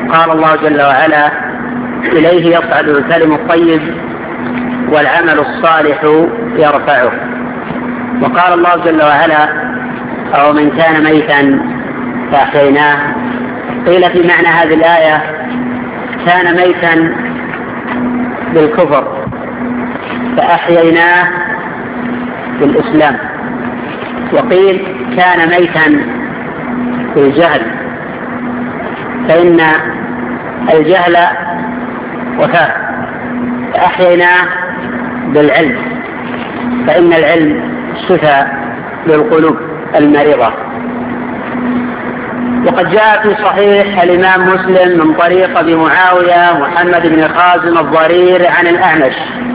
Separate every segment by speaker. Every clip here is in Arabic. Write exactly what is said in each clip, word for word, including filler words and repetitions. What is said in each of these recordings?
Speaker 1: قال الله جل وعلا: إليه يصعد الكلم الطيب والعمل الصالح يرفعه. وقال الله جل وعلا: أو من كان ميتا فأحييناه. قيل في معنى هذه الآية: كان ميتا بالكفر فأحييناه بالإسلام. وقيل: كان ميتا بالجهل فإن الجهل وفاة، فأحييناه بالعلم فإن العلم شفاء للقلوب المريضة. وقد جاء في صحيح الإمام مسلم من طريق أبي معاوية محمد بن خازم الضرير عن الأعمش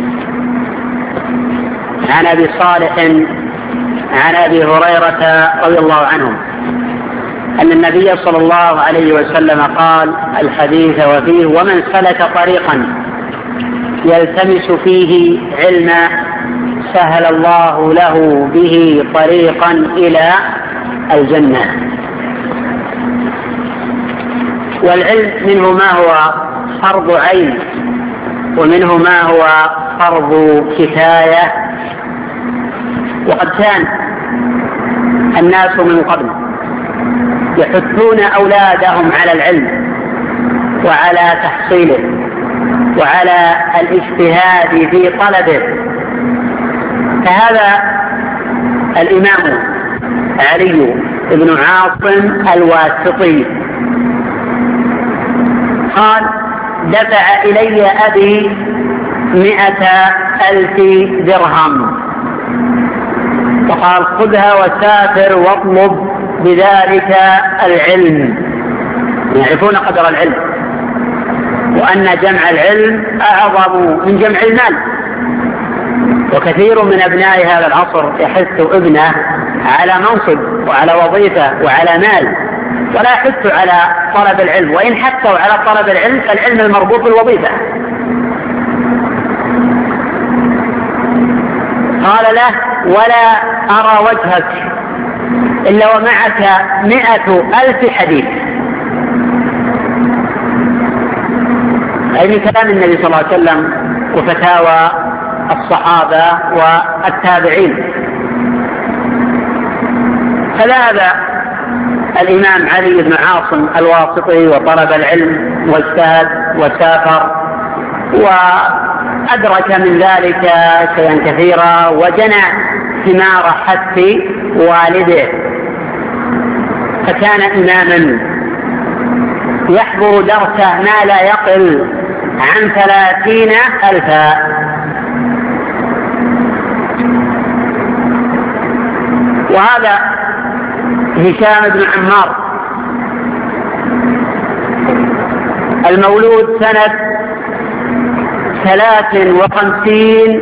Speaker 1: عن أبي صالح عن أبي هريرة رضي الله عنه أن النبي صلى الله عليه وسلم قال الحديث وفيه: ومن سلك طريقا يلتمس فيه علما سهل الله له به طريقا إلى الجنة. والعلم منه ما هو فرض عين ومنه ما هو فرض كفاية. وقد كان الناس من قبل يحثون أولادهم على العلم وعلى تحصيله وعلى الاجتهاد في طلبه. فهذا الإمام علي بن عاصم الواسطي قال: دفع إلي أبي مئة ألف درهم وقال: خذها وسافر واطلب بذلك العلم. يعرفون قدر العلم وأن جمع العلم أعظم من جمع المال. وكثير من أبناء هذا العصر يحث ابنه على منصب وعلى وظيفة وعلى مال ولا يحث على طلب العلم، وإن حثوا على طلب العلم فالعلم المربوط بالوظيفة. قال له: ولا أرى وجهك إلا ومعك مئة ألف حديث. أي من كلام النبي صلى الله عليه وسلم وفتاوى الصحابة والتابعين. فذهب الإمام علي بن عاصم الواسطي وطلب العلم واجتهد وسافر وأدرك من ذلك شيئا كثيرا وجنى ثمار حث والده، فكان إماما يحضر درسه ما لا يقل عن ثلاثين ألفا. وهذا هشام بن عمار المولود سنة ثلاث وخمسين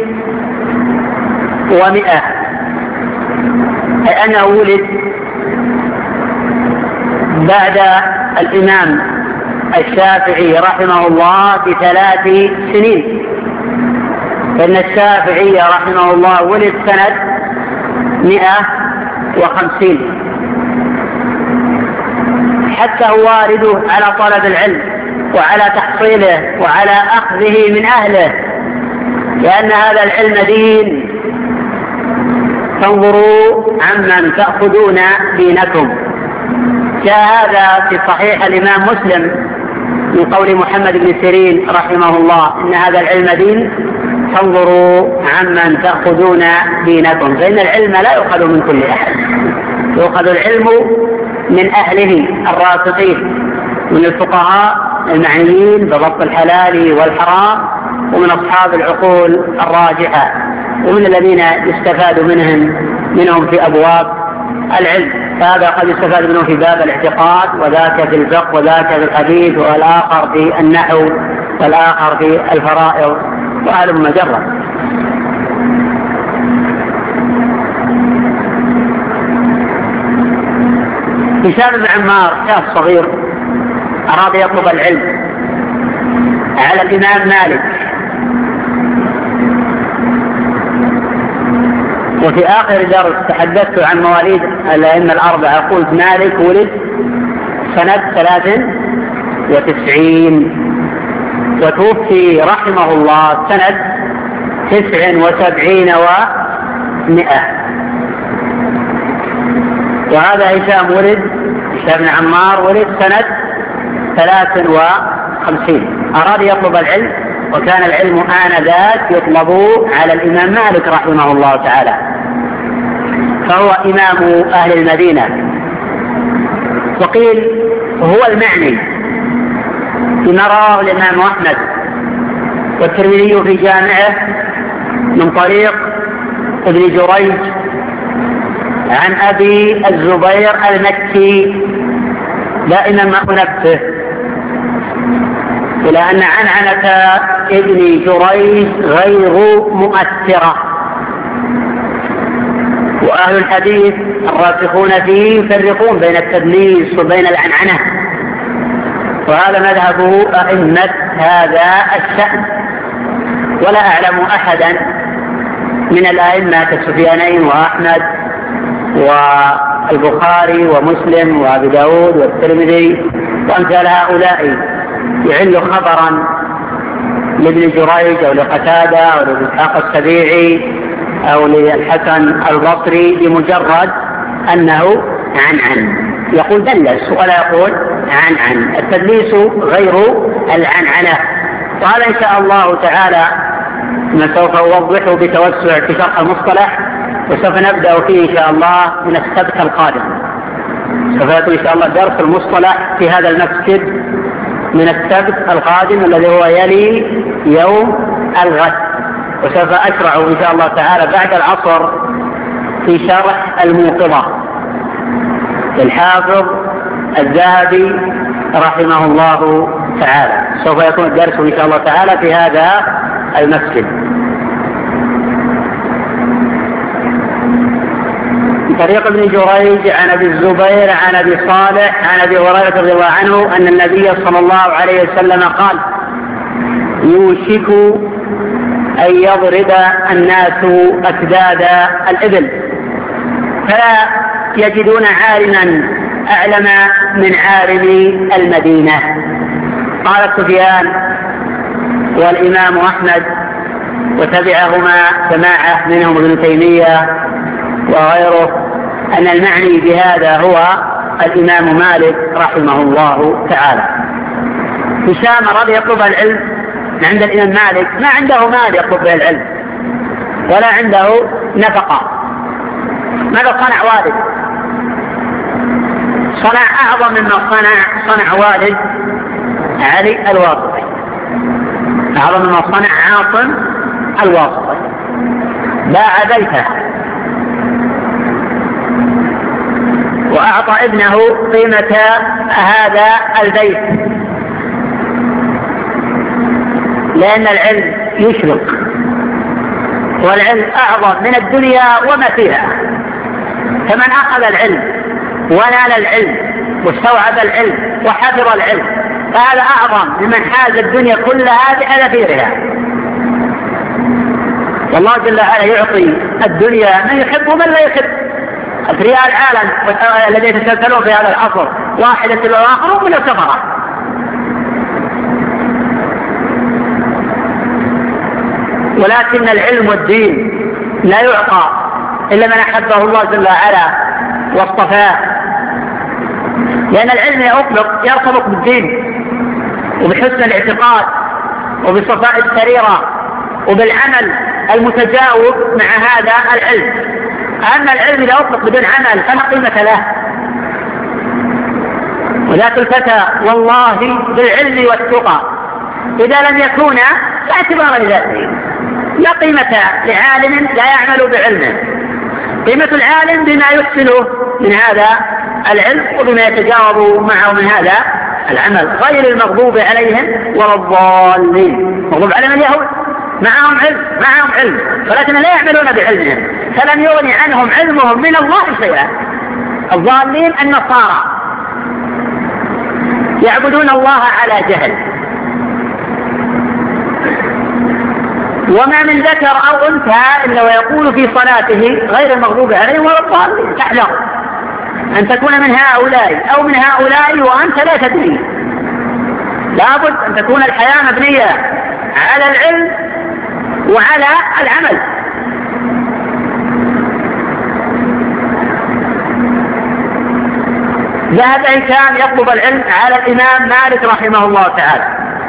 Speaker 1: ومئة، أي أنه ولد بعد الإمام الشافعي رحمه الله بثلاث سنين، فإن الشافعي رحمه الله ولد سنة مئة وخمسين. حتى هو والده على طلب العلم وعلى تحصيله وعلى أخذه من أهله، لأن هذا العلم دين. فانظروا عمن تأخذون دينكم. جاء هذا في صحيح الإمام مسلم من قول محمد بن سيرين رحمه الله: إن هذا العلم دين فانظروا عمن تأخذون دينكم. فإن العلم لا يؤخذ من كل أحد، يؤخذ العلم من أهله الراسخين، من الفقهاء المعنيين بضبط الحلال والحرام، ومن أصحاب العقول الراجحة، ومن الذين يستفاد منهم منهم في أبواب العلم. فهذا قد يستفاد منه في باب الاعتقاد، وذاك في الفقه، وذاك في الحديث، والآخر في النحو، والآخر في الفرائض، وهلم مجرة. هشام بن عمار شاب صغير أراد يطلب العلم على الإمام مالك، وفي آخر درس تحدثت عن مواليد الأئمة الأربعة، قلت مالك ولد سنة ثلاث وتسعين، وتوفي رحمه الله سنة تسع وسبعين ومئة. وهذا هشام ولد هشام بن عمار ولد سنة ثلاث وخمسين. أراد يطلب العلم، وكان العلم آنذاك يطلب على الإمام مالك رحمه الله تعالى، فهو إمام أهل المدينة. وقيل هو المعني بما رواه الإمام أحمد والترمذي في جامعه من طريق ابن جريج عن أبي الزبير المكي. دائما ما أنبه إلى أن عنعنة ابن جريج غير مؤثرة، وأهل الحديث الراسخون فيه يفرقون بين التدليس وبين العنعنة، وهذا مذهب أئمة هذا الشأن. ولا أعلم أحدا من الأئمة كالسفيانين وأحمد والبخاري ومسلم وأبي داود والترمذي وأمثال هؤلاء يعل خبرا لابن جريج أو لقتادة أو لإسحاق السبيعي أو للحسن البصري بمجرد أنه عن عن، يقول دلس ولا يقول عن عن. التدليس غير العنعنة، وهذا إن شاء الله تعالى ما سوف أوضحه بتوسع في شرح المصطلح، وسوف نبدأ فيه إن شاء الله من السبت القادم. سوف يكون إن شاء الله درس المصطلح في هذا المسجد من السبت القادم الذي هو يلي يوم الغد، وسوف أشرع إن شاء الله تعالى بعد العصر في شرح الموقظة للحافظ الذهبي رحمه الله تعالى. سوف يكون الدرس إن شاء الله تعالى في هذا المسجد. طريق ابن جريج عن ابي الزبير عن ابي صالح عن ابي هريره رضي الله عنه ان النبي صلى الله عليه وسلم قال: يوشك ان يضرب الناس اكداد الابل فلا يجدون عالما اعلم من عالم المدينه. قال سفيان والامام احمد وتبعهما جماعه منهم ابن تيميه وغيره أن المعني بهذا هو الإمام مالك رحمه الله تعالى. هشام أراد يطلب العلم عند الإمام مالك، ما عنده مال يطلب به العلم ولا عنده نفقة. ماذا صنع والد؟ صنع أعظم مما صنع صنع والد علي الواسطي، أعظم مما صنع عاصم الواسطي. باع بيته وأعطى ابنه قيمة هذا البيت، لأن العلم يشرق، والعلم أعظم من الدنيا وما فيها. فمن أخذ العلم ونال العلم واستوعب العلم وحفظ العلم فهذا أعظم ممن حاز الدنيا كلها بأثيرها. والله جل وعلا يعطي الدنيا من يحب ومن لا يحب. أثرياء العالم الذين يتسلسلون في هذا العصر واحدة الآخر من السفرة. ولكن العلم والدين لا يعطى إلا من أحبه الله جل وعلا واصطفاه، لأن العلم يطلق يرتبط بالدين وبحسن الاعتقاد وبصفاء السريرة وبالعمل المتجاوب مع هذا العلم. أما العلم إذا أطلق بدون عمل فلا قيمة له. وذات الفتى والله بالعلم والتقى إذا لم يكونا لا اعتبار لذاته. لا قيمة لعالم لا يعمل بعلمه. قيمة العالم بما يحسنه من هذا العلم وبما يتجاوب معه من هذا العمل، غير المغضوب عليهم ولا الضالين. مغضوب عليهم اليهود معهم علم معهم علم ولكن لا يعملون بعلمهم، فلم يغني عنهم علمهم من الله شيئا. الضالين النصارى يعبدون الله على جهل، وما من ذكر أو أنثى إلا ويقول في صلاته غير المغضوب عليهم ولا الضالين. تحذر أن تكون من هؤلاء أو من هؤلاء وأنت لا تدري. لابد أن تكون الحياة مبنية على العلم وعلى العمل. ذهب إنسان يطلب العلم على الإمام مالك رحمه الله تعالى،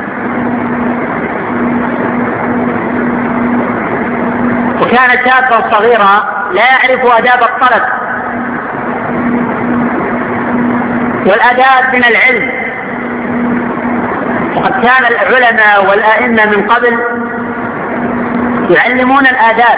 Speaker 1: وكان شابا صغيرا لا يعرف آداب الطلب والآداب من العلم، وقد كان العلماء والأئمة من قبل يعلمون الآداب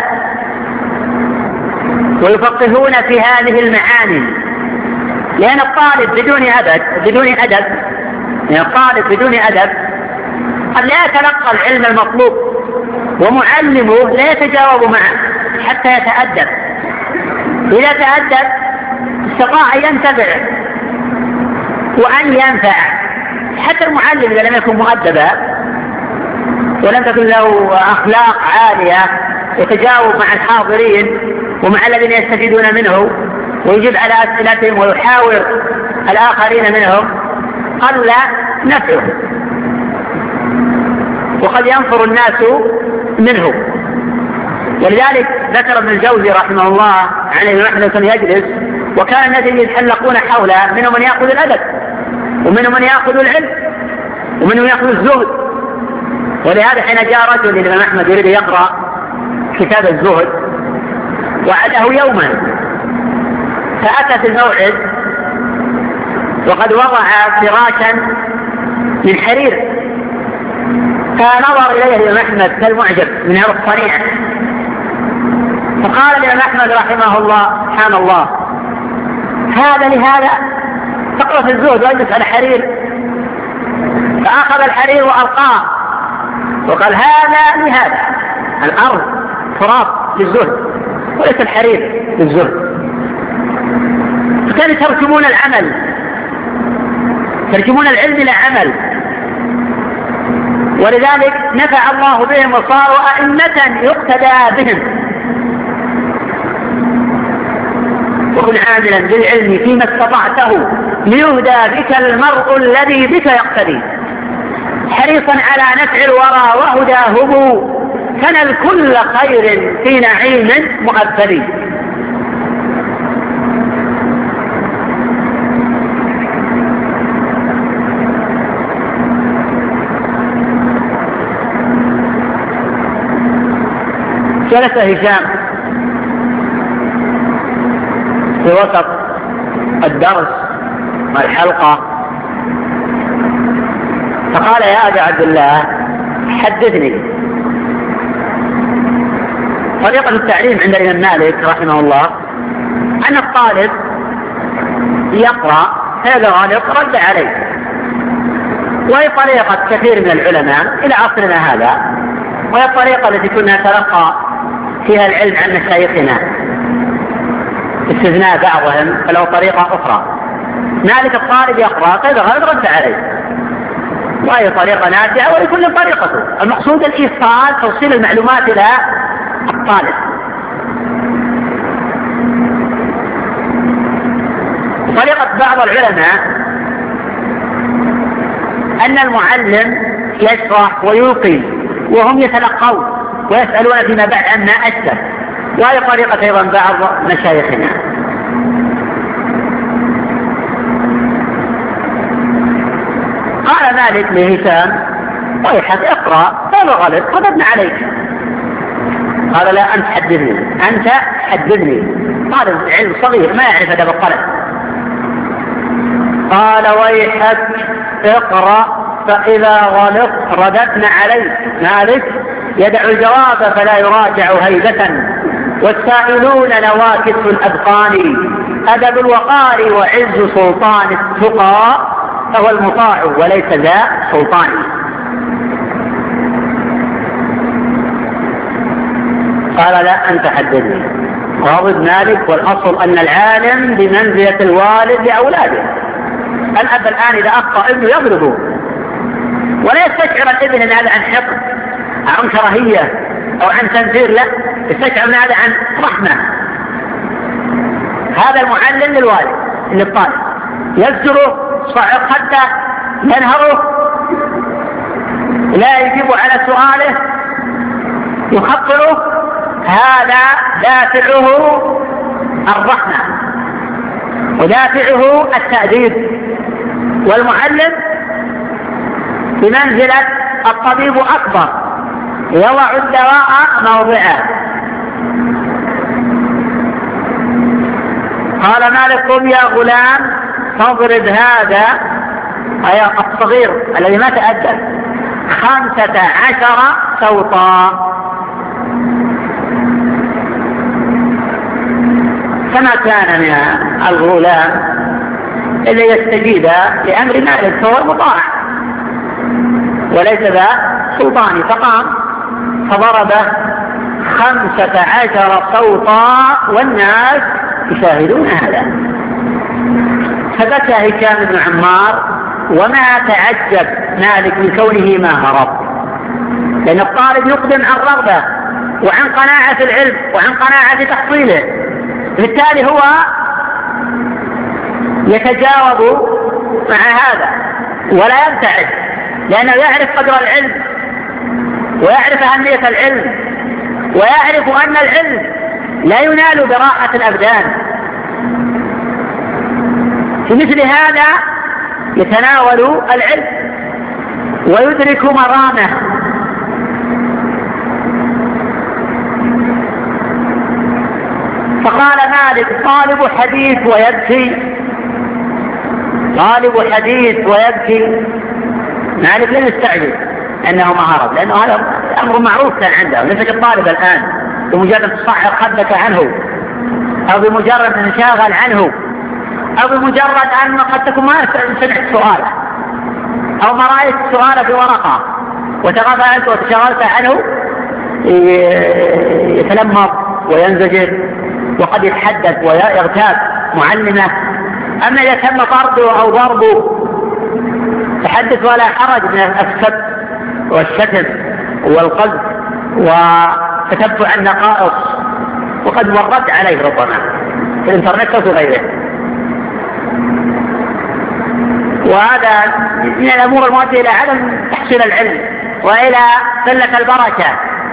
Speaker 1: ويفقهون في هذه المعاني، لأن الطالب بدون أدب بدون أدب يعني الطالب بدون أدب قد لا يتلقى العلم المطلوب، ومعلمه لا يتجاوب معه حتى يتأدب. إذا تأدب استطاع أن ينتفع وأن ينفع. حتى المعلم إذا لم يكن مؤدبا ولم تكن له أخلاق عالية يتجاوب مع الحاضرين ومع الذين يستفيدون منه ويجيب على أسئلتهم ويحاور الآخرين منهم، قل نفعه وقد ينفر الناس منه. ولذلك ذكر ابن الجوزي رحمه الله عن الإمام أحمد كان يجلس وكان الناس يتحلقون حوله، منهم من يأخذ الأدب ومنهم من يأخذ العلم ومنهم يأخذ الزهد. ولهذا حين جاء رجل الإمام أحمد يريد يقرأ كتاب الزهد وعده يوما، فأتى في الموعد وقد وضع فراشا من حرير، فنظر إليه الإمام أحمد كالمعجب من هذا الصنيع، فقال الإمام أحمد رحمه الله سبحان الله هذا لهذا تقرأ في الزهد واجلس على حرير؟ فأخذ الحرير وألقاه وقال هذا لهذا، الأرض تراب للزهد وليس الحرير للزهد. فكانوا ترجمون العمل، ترجمون العلم إلى عمل، ولذلك نفع الله بهم وصاروا أئمة يقتدى بهم. وكن عاملا بالعلم فيما استطعته ليهدى بك المرء الذي بك يقتدي، حريصا على نفع الورى وهداهم كان كل خير في نعيم مؤبد. جلس هشام في وسط الدرس والحلقة فقال يا أبا عبد الله حدثني. طريقة التعليم عند الإمام مالك رحمه الله أن الطالب يقرأ فإذا غلط رد عليه، وهي طريقة كثير من العلماء إلى عصرنا هذا، وهي الطريقة التي كنا نتلقى فيها العلم عن مشايخنا استثناء بعضهم فله طريقة أخرى. مالك الطالب يقرأ فإذا غلط رد عليه، وهي طريقة نافعة ولكل طريقته، المقصود الإيصال توصيل المعلومات إلى الطالب. طريقة بعض العلماء أن المعلم يشرح ويلقي وهم يتلقون ويسألون فيما بعد عما أشبه، وهي طريقة أيضا بعض مشايخنا. قال مالك لهشام ويحك اقرأ فإذا غلط رددنا عليك. قال لا أنت حدثني أنت حدثني. طالب علم صغير ما يعرف أدب الطلب. قال ويحك اقرأ فإذا غلط رددنا عليك. مالك يدع الجواب فلا يراجع هيبة، والسائلون نواكس الأذقان، أدب الوقار وعز سلطان التقى، فهو المطاع وليس ذا سلطان. قال لا أنت حدثني. غاضب مالك والأصل أن العالم بمنزلة الوالد لأولاده. الأب الآن إذا أخطأ ابنه يضربه، ولا يستشعر الابن أن هذا عن حقد أو عن كراهية أو عن تنفير، لا يستشعر أن هذا عن رحمة. هذا المعلم للوالد للطالب، يزجره صعق خده ينهره لا يجيب على سؤاله يخطره، هذا دافعه الرحمة ودافعه التأديب. والمعلم بمنزلة الطبيب أكبر، يضع الدواء موضعه. قال مالك: قم يا غلام فاضرب هذا، أي الصغير الذي ما تأدب، خمسة عشر صوتا. فما كان من الغلام إلا يستجيب لأمر مالك، فهو مطاع وليس ذا سلطان، فقام فضربه خمسة عشر صوتا والناس يشاهدون هذا. فبكى هشام بن عمار وما تعجب مالك من كونه ما هرب، لأن الطالب يقدم عن رغبة وعن قناعة في العلم وعن قناعة في تحصيله، بالتالي هو يتجاوب مع هذا ولا يبتعد، لأنه يعرف قدر العلم ويعرف أهمية العلم ويعرف أن العلم لا ينال براحة الأبدان. في مثل هذا يتناول العلم ويدرك مرامه. فقال مالك: طالب حديث ويبكي، طالب حديث ويبكي. مالك لم يستعجل أنه ما هرب، لأنه هذا أمر معروف كان عنده، ليس كالطالب الآن بمجرد تصحر خدك عنه أو بمجرد أن انشغل عنه أو بمجرد أن قد تكون ما سمعت سؤاله أو ما رأيت سؤاله في ورقة وتغفلت وتشغلت عنه يتلمض وينزجر وقد يتحدث ويغتاب معلمه. أما إذا تم طرده أو ضربه تحدث ولا حرج من السب والشتم والقذف وتتبع النقائص، وقد ورد عليه ربما في الإنترنت وفي غيره. وهذا من الأمور المؤدية إلى عدم تحصيل العلم وإلى قلة البركة.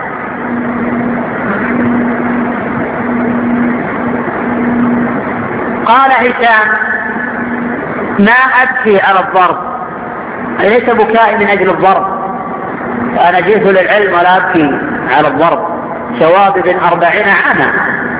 Speaker 1: قال هشام: ما أبكي على الضرب، ليس بكائي من أجل الضرب، فأنا جئت للعلم ولا أبكي على الضرب. شواب بن أربعين عاما.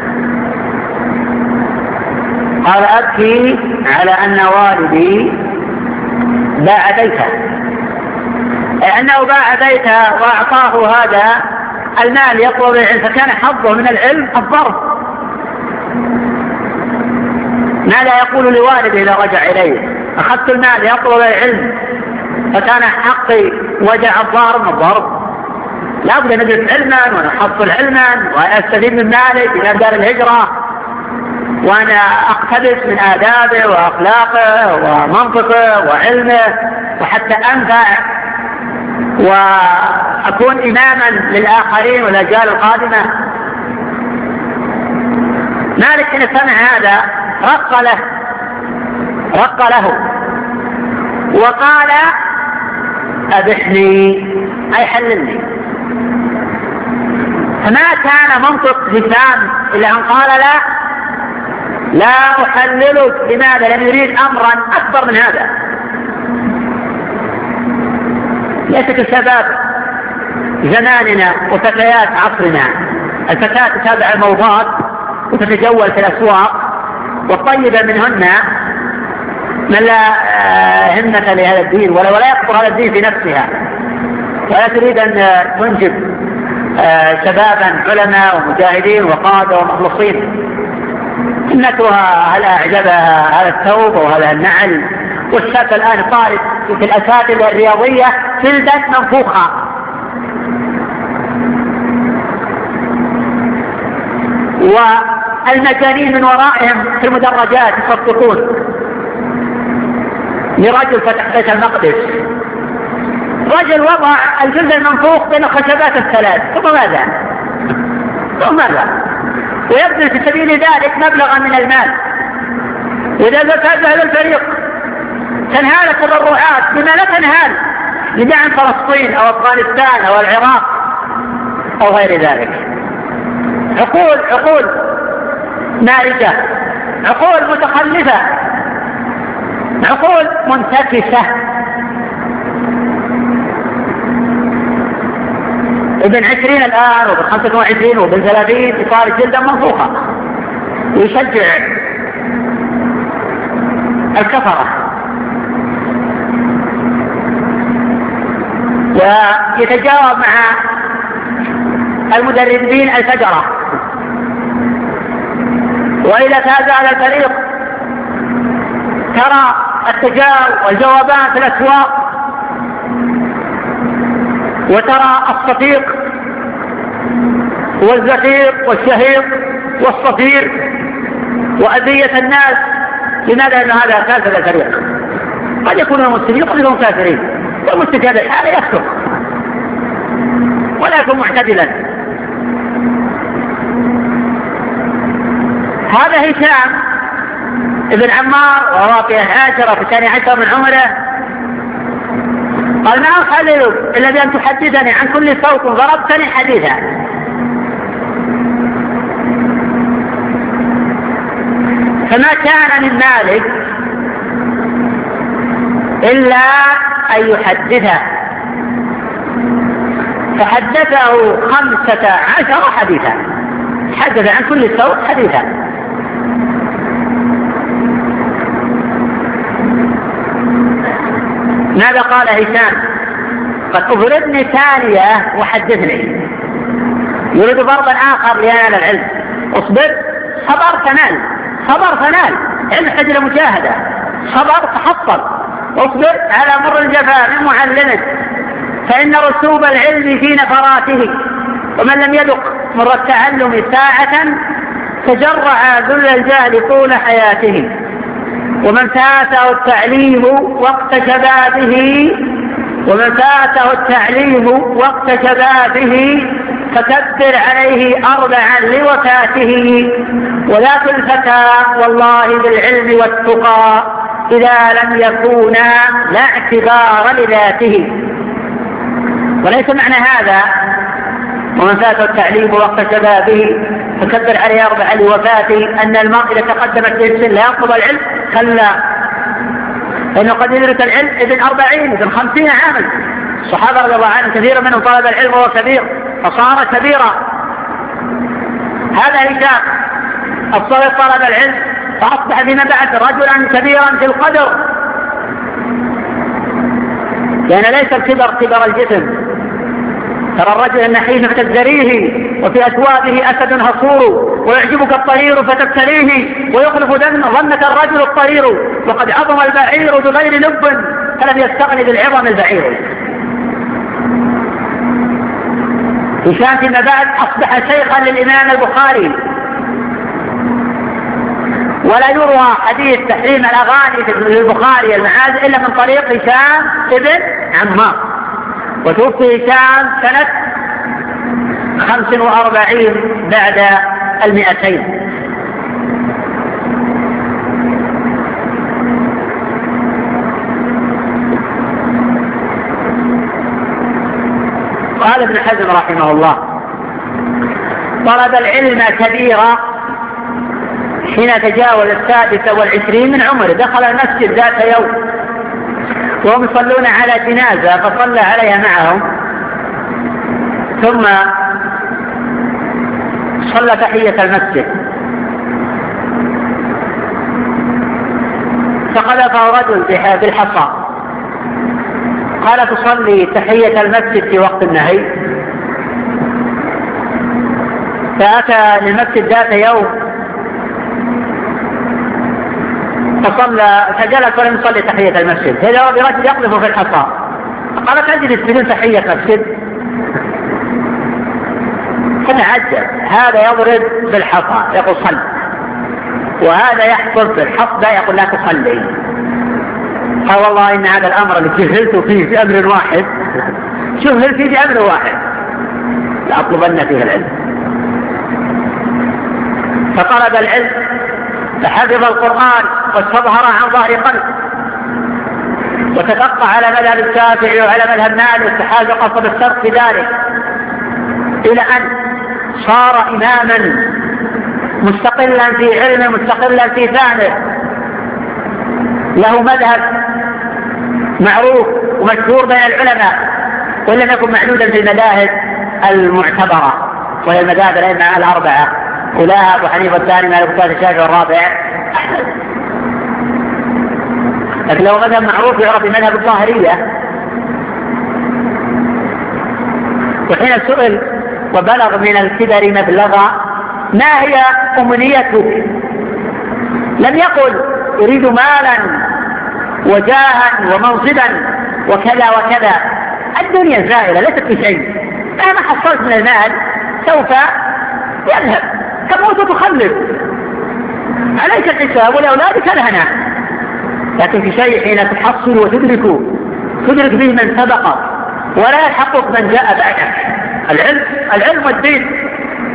Speaker 1: قال: أبكي على أن والدي باع بيته، أي أنه باع بيته وأعطاه هذا المال يطلب العلم، فكان حظه من العلم الضرب. ماذا يقول لوالده إذا رجع إليه؟ أخذت المال يطلب العلم فكان حقي وجع الظهر من الضرب. لا بد أن ندرس علما ونحصل علما وأستفيد من مالك إلى دار الهجرة، وأنا أقتبس من آدابه وأخلاقه ومنطقه وعلمه، وحتى أنفع وأكون إماما للآخرين والأجيال القادمة. مالك حين سمع هذا رق له رق له وقال: أبحني، أي حللني. فما كان منطق هشام إلا أن قال: لا لا أحللك. لماذا؟ لم يريد أمرا أكبر من هذا. ليس كشباب زماننا وفتيات عصرنا، الفتاة تتابع الموضات وتتجول في الأسواق، والطيبة منهن من لا همة لهذا الدين ولا ولا يقدر هذا الدين في نفسها، ولا تريد أن تنجب شبابا علماء ومجاهدين وقادة ومخلصين. ابنتها هل أعجبها هذا الثوب وهذا النعل؟ والشاب الآن طالب في الأساتذة الرياضية جلدا منفوخة. والمجانين من ورائهم في المدرجات يصفقون لرجل فتح بيت المقدس، رجل وضع الجلد المنفوخ بين الخشبات الثلاث، ثم ماذا؟ ثم ماذا؟ ويبذل في سبيل ذلك مبلغا من المال. وإذا ذهب هذا الفريق تنهال التبرعات بما لا تنهال لدعم فلسطين أو أفغانستان أو العراق أو غير ذلك. عقول عقول نارجة، عقول متخلفة، عقول منتكسة. ابن عشرين الآن وابن خمسة وعشرين وابن ثلاثين يصار جلدا منفوخة ويشجع الكفرة ويتجاوب مع المدربين الفجرة. وإذا فاز على الفريق ترى التجاوب والجوابات في الأسواق، وترى الصفيق والزفير والشهيق والصفير وأذية الناس. لماذا؟ لأن هذا كافر الفريق. قد يكونوا مسلمين قد يكونوا كافرين، والمسلم في هذا الحالة يخطئ ولا يكون معتدلا. هذا هشام ابن عمار وهو في العاشرة في الثاني عشر من عمره قال: ما أخللك إلا بأن تحدثني عن كل صوت ضربتني حديثا. فما كان من مالك إلا أن يحدثه، فحدثه خمسة عشر حديثا، حدث عن كل صوت حديثا. ماذا قال هشام؟ قد أفردني ثانية وحدثني. يريد ضربا آخر لينال العلم. اصبر، صبر تنال، صبر تنال، علم يحتاج إلى مجاهدة، صبر تحصل. اصبر على مر الجفا من معلمك، فإن رسوب العلم في نفراته، ومن لم يذق مر التعلم ساعة تجرع ذل الجهل طول حياته، ومن فاته التعليم وقت شبابه ومن فاته التعليم وقت شبابه فكبر عليه أربعا لوفاته. وذاك الفتى والله بالعلم والتقى إذا لم يكونا لا اعتبار لذاته. وليس معنى هذا ومن فاته التعليم وقت شبابه فكبر عليه أربعا لوفاته أن المرء إذا تقدمت به السن لا يطلب العلم، كلا، لأنه قد يدرك العلم ابن أربعين ابن خمسين عاما. الصحابة رضي الله عنهم كثير منهم طلب العلم وهو كبير فصار كبيرا. هذا هشام الصغير طلب العلم فأصبح فيما بعد رجلا كبيرا في القدر، لأن ليس الكبر كبر الجسم. ترى الرجل النحيف فتزدريه وفي أثوابه أسد هصور، ويعجبك الطرير فتبتليه، ويخلف ظنك الرجل الطرير، وقد عظم البعير بغير لب فلم يستغني بالعظم البعير. هشام فيما بعد أصبح شيخا للإمام البخاري، ولا يروى حديث تحريم الأغاني للبخاري المعازف إلا من طريق هشام ابن عمار. وتوفي هشام سنة خمس وأربعين بعد المئتين. قال ابن حزم رحمه الله: طلب العلم كبيرا حين تجاوز السادسة والعشرين من عمره، دخل المسجد ذات يوم وهم يصلون على جنازة فصلى عليها معهم، ثم صلى تحية المسجد فقذفه رجل بالحصى، قال: تصلي تحية المسجد في وقت النهي؟ فأتى للمسجد ذات يوم فصلى فجلس ولم يصلي تحية المسجد. هذا برجل يقذف في الحصى، قال: تجلس بدون تحية مسجد؟ فتعجب، هذا يضرب بالحصى يقول صل، وهذا يحفظ بالحصى يقول لا تصلي. قال: والله إن هذا الأمر اللي جهلت فيه في أمر واحد جهلت فيه في أمر واحد لأطلبن فيه العلم. فطلب العلم فحفظ القرآن واستظهر عن ظهر قلب، وتفقه على مذهب الشافعي وعلى مذهب مالك وحاز قصد الشرق في ذلك، إلى أن صار إماما مستقلا في علمه مستقلا في فهمه، له مذهب معروف ومشهور بين العلماء، ولم يكن معدودا في المذاهب المعتبرة وهي المذاهب الأئمة الأربعة، أولاها أبو حنيفة الثاني مالك الثالث الشافعي والرابع أحمد. لكن له مذهب معروف يعرف بمذهب الظاهرية. وحين سئل وبلغ من الكبر مبلغا ما هي أمنيتك، لم يقل أريد مالا وجاها ومنصبا وكذا وكذا، الدنيا زائلة ليست بشيء، مهما حصلت من المال سوف يذهب، تموت وتخلف، عليك الحساب ولأولادك الهنا. لكن في شيء حين تحصل وتدرك تدرك به من سبق ولا يلحقك من جاء بعدك، العلم العلم والدين.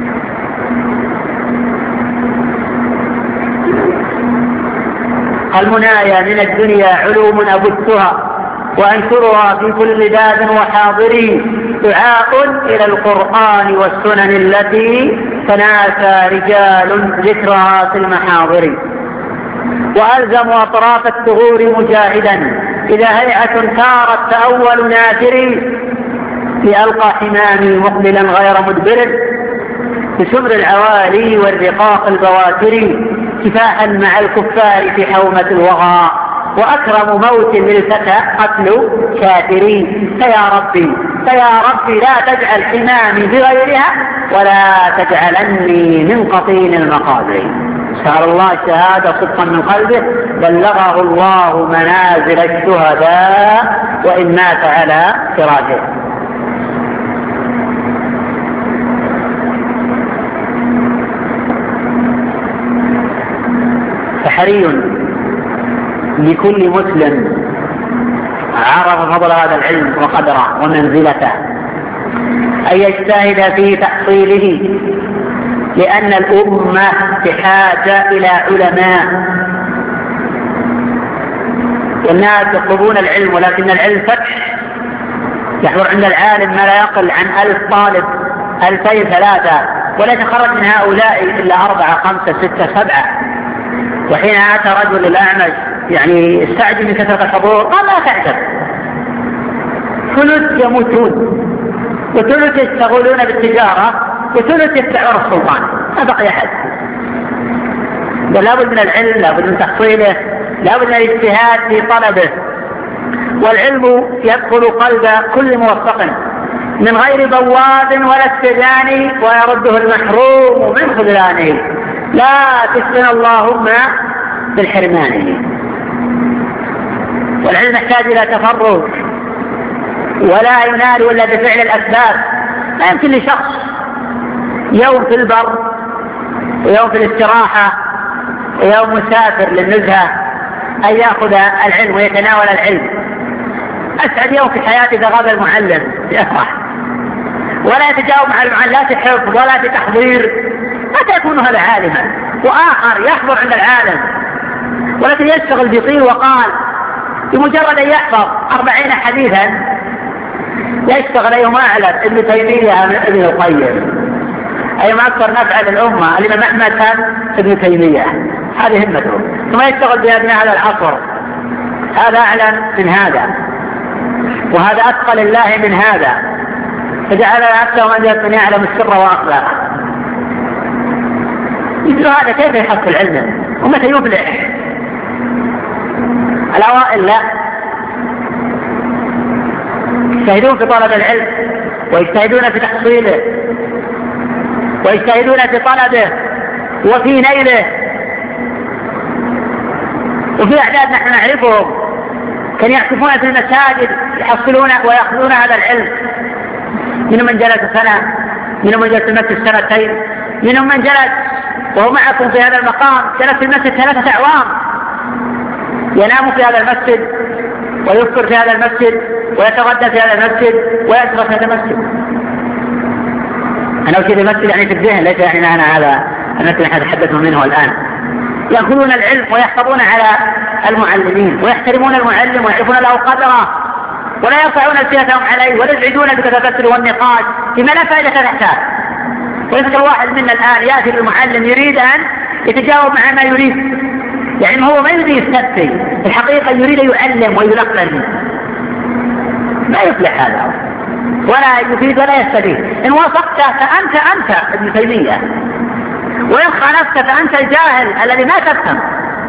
Speaker 1: المنايا من الدنيا علوم أبثها وأنشرها في كل باب وحاضر، دعاء إلى القرآن والسنن التي تناسى رجال ذكرها في المحاضر، وألزم أطراف الثغور مجاهدا إذا هيئة ثارت فأول ناثر، لألقى حمامي مقبلا غير مدبر بسمر العوالي والرقاق البواتر، كفاحا مع الكفار في حومة الوغى، وأكرم موت للفتى قتل كافرين. فيا ربي فيا ربي لا تجعل حمامي بغيرها ولا تجعلني من قطين المقابر. سأل الله الشهادة صدقا من قلبه، بلغه الله منازل الشهداء وإن مات على فراشه. فحري لكل مسلم عرف فضل هذا العلم وقدره ومنزلته أن يجتهد في تحصيله، لأن الأمة بحاجة إلى علماء، والناس يطلبون العلم، ولكن العلم فتح، يحضر عند العالم ما لا يقل عن ألف طالب، ألفين ثلاثة، ولا يتخرج من هؤلاء إلا أربعة خمسة ستة سبعة. وحين أتى رجل الأعمش يعني استعجل من كثرة الحضور قال لا تعجب، ثلث يموتون وثلث يشتغلون بالتجارة وثلث يدفعون السلطان، ما بقي أحد. لابد من العلم، لابد من تحصيله، لابد من الاجتهاد في طلبه، والعلم يدخل قلب كل موفق من غير بواب ولا استدان، ويرده المحروم من خذلانه، لا تفتن اللهم بالحرمان. والعلم يحتاج إلى تفرغ ولا ينال إلا بفعل الأسباب. لا يمكن لشخص يوم في البر ويوم في الاستراحة ويوم مسافر للنزهة أن يأخذ العلم ويتناول العلم. أسعد يوم في حياتي إذا غاب المعلم يفرح، ولا يتجاوب مع المعلم، لا في حفظ ولا في تحضير، متى يكون هذا عالما؟ وآخر يحضر عند العالم ولكن يشتغل بطير وقال، بمجرد أن يحفظ أربعين حديثا يشتغل أيهما أعلم ابن تيمية ابن القيم، أيهما أكثر نفعا للأمة الإمام أحمد ابن تيمية، هذه همته. ثم يشتغل بأبناء هذا العصر، هذا أعلم من هذا وهذا أثقل الله من هذا، فجعل نفسه من يعلم السر وأخباره. مثل هذا كيف يحصل علمه ومتى يفلح؟ الأوائل لا، يجتهدون في طلب العلم ويجتهدون في تحصيله ويجتهدون في طلبه وفي نيله. وفي أعداد نحن نعرفهم كانوا يعكفون في المساجد يحصلون ويأخذون هذا العلم، منهم من جلس سنة، منهم من جلس في المسجد سنتين، منهم من جلس وهو معكم في هذا المقام جلس في المسجد ثلاثة أعوام، ينام في هذا المسجد ويفطر في هذا المسجد ويتغدى في هذا المسجد ويشرب في هذا المسجد. أنا أشير المسجد يعني في الذهن، ليس يعني أنا هذا المسجد نحن نتحدث منه الآن. يأخذون العلم ويحفظون على المعلمين ويحترمون المعلم ويعرفون له قدره ولا يرفعون ألسنتهم عليه ولا يزعجون بالتفكر والنقاش فيما لا فائدة تحتاج. ويذكر الواحد منا الآن يأتي للمعلم يريد أن يتجاوب مع ما يريد، يعني هو ما يريد يستفتي، في الحقيقة يريد يعلم ويلقن. لا يفلح هذا ولا يفيد ولا يستفيد. إن وافقت فأنت أنت ابن تيمية، وإن خالفت فأنت الجاهل الذي ما تفهم.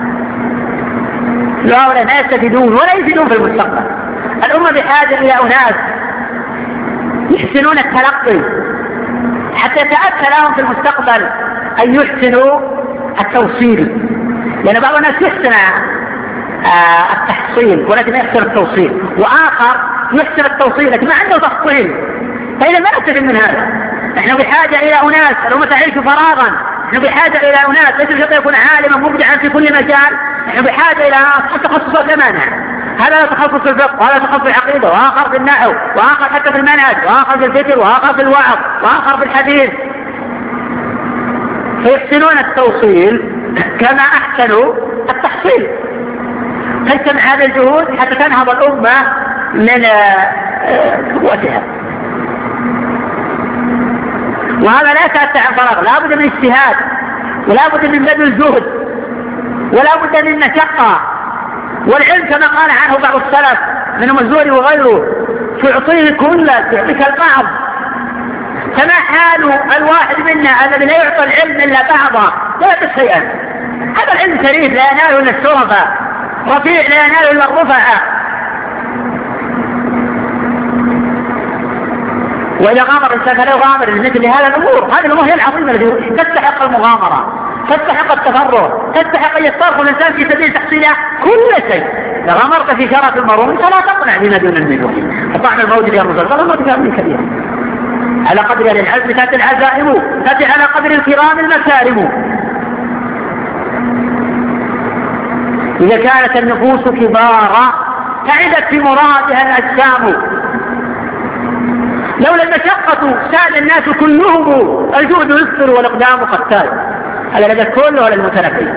Speaker 1: هؤلاء لا يستفيدون ولا يفيدون في المستقبل. الأمة بحاجة إلى أناس يحسنون التلقي حتى يتأتى لهم في المستقبل أن يحسنوا التوصيل، لأن بعض الناس يحسن آه التحصيل ولكن ما يحسن التوصيل، وآخر يحسن التوصيل لكن ما عنده تفصيل. فإذا ما نستفيد من هذا. نحن بحاجة إلى أناس، الأمة تعيش فراغا، نحن بحاجة إلى أناس ليس بشرط يكون عالما مبدعا في كل مجال، نحن بحاجة إلى ناس تخصص كمان، هذا تخصص في الفقه وهذا تخصص في العقيدة وآخر في النحو وآخر حتى في المنهج وآخر في الفكر وآخر في الوعظ وآخر في الحديث، فيحسنون التوصيل كما أحسنوا التحصيل. تجتمع هذه الجهود حتى تنهض الأمة من قوتها. وهذا لا يتأتى عن فراغ، لا بد من اجتهاد ولا بد من بذل الجهد ولا بد من مشقة. والعلم كما قال عنه بعض السلف منهم الزهري وغيره تعطيه كله تعطيك البعض. فما حال الواحد منا الذي لا يعطى العلم إلا بعضه لا يعطي شيئا؟ هذا العلم شريف لا يناله إلا الشرفاء، رفيع لا يناله إلا الرفعاء. وإذا غامر الإنسان فلا يغامر مثل هذا الأمور. هذه الأمور هي العظيمة التي تستحق المغامرة، تستحق التفرغ، تستحق أن يتصرف الإنسان في سبيل تحصيل كل شيء. إذا غامرت في شرف المروم فلا تقنع بما دون المليون. فطعم الموت يا رجل فلا موت من كبير. على قدر العزم تأتي العزائم، تأتي على قدر الكرام المكارم. إذا كانت النفوس كبارا تعدت في مرادها الأجسام. لولا المشقة ساد الناس كلهم، الجهد يكثر والإقدام قتال. هذا لدى الكل ولا المتنفي.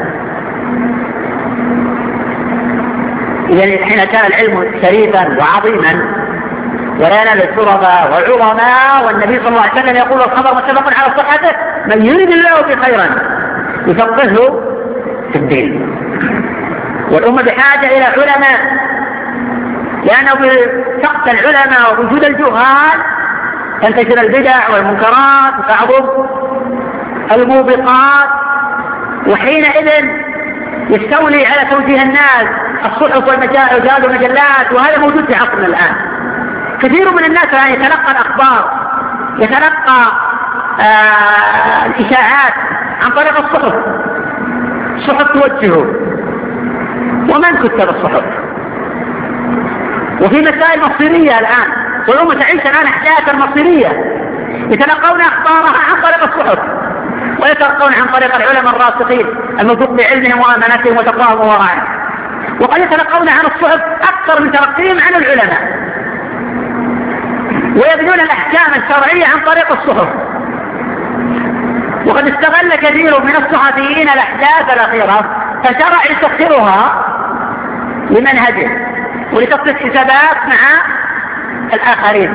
Speaker 1: إذا حين كان العلم شريفا وعظيما ولا ينال الشرفاء والعظماء، والنبي صلى الله عليه وسلم يقول الخبر متفق على صحته: من يريد الله به خيرا يفقهه في الدين. والأمة بحاجة إلى علماء، لأنه بسقط العلماء ووجود الجهال تنتشر البدع والمنكرات وتعظم الموبقات، وحينئذ يستولي على توجيه الناس الصحف والمجال والمجلات. وهذا موجود في عصرنا الآن. كثير من الناس الآن يتلقى الأخبار، يتلقى آه الإشاعات عن طريق الصحف. الصحف توجهه. ومن كتب الصحف؟ وفي مسائل مصيرية الآن، والأمة تعيش الآن أحداثا مصيرية يتلقون أخبارها عن طريق الصحف، ويتلقون عن طريق العلماء الراسخين الموثوق بعلمهم وأمانتهم وتقواهم وورعهم. وقد يتلقون عن الصحف أكثر من تلقيهم عن العلماء، ويبنون الأحكام الشرعية عن طريق الصحف. وقد استغل كثير من الصحفيين الأحداث الأخيرة فشرع يسخرها لمنهجه ولتصل حسابات مع الآخرين.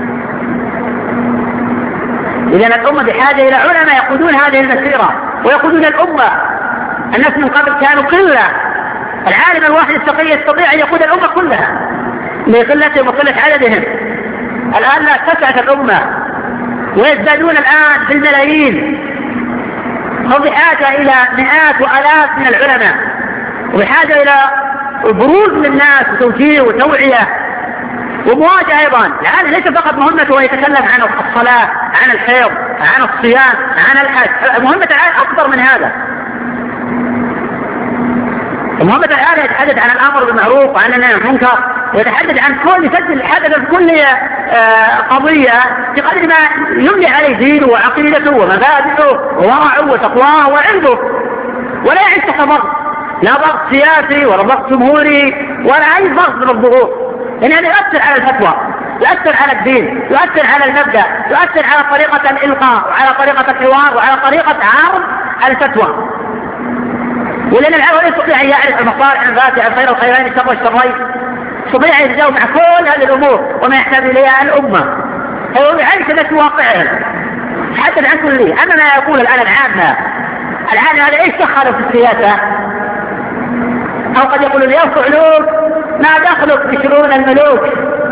Speaker 1: إذن الأمة بحاجة إلى علماء يقودون هذه المسيرة ويقودون الأمة. الناس من قبل كانوا قلة، العالم الواحد التقي يستطيع أن يقود الأمة كلها لقلتهم وقلة عددهم. الآن لا تسعة الأمة ويزدادون الآن بالملايين، هم بحاجة إلى مئات وآلاف من العلماء، وبحاجة إلى بروز للناس وتوجيه وتوعية ومواجهة. أيضا الآن ليس فقط مهمته يتكلم عن الصلاة، عن الحيض، عن الصيام، عن الحج. مهمة الآن أكبر من هذا. مهمة الآن يتحدث عن الأمر بالمعروف وعن النهي عن المنكر، ويتحدث عن كل يسجل حدث في كل قضية بقدر ما يملي عليه دينه وعقيدته ومبادئه وورعه وتقواه وعلمه، ولا يعيش تحت ضغط، لا ضغط سياسي ولا ضغط جمهوري ولا أي ضغط من الضغوط، لأن هذا يؤثر على الفتوى، يؤثر على الدين، يؤثر على المبدأ، يؤثر على طريقة الإلقاء وعلى طريقة الحوار وعلى طريقة عرض الفتوى. ولأن العالم لا يستطيع أن يعرف المصالح الفاتحة الخير والخيرين الشر والشرين، يستطيع أن يتجاوب مع كل هذه الأمور وما يحتاج إليها الأمة، هو يعيش في واقعهم حتى عن كله. أما ما يقول الآن العامة، العامة هذا إيش دخلوا في السياسة؟ أو قد يقول اليوم فعلوك ما دخلوا في شؤون الملوك،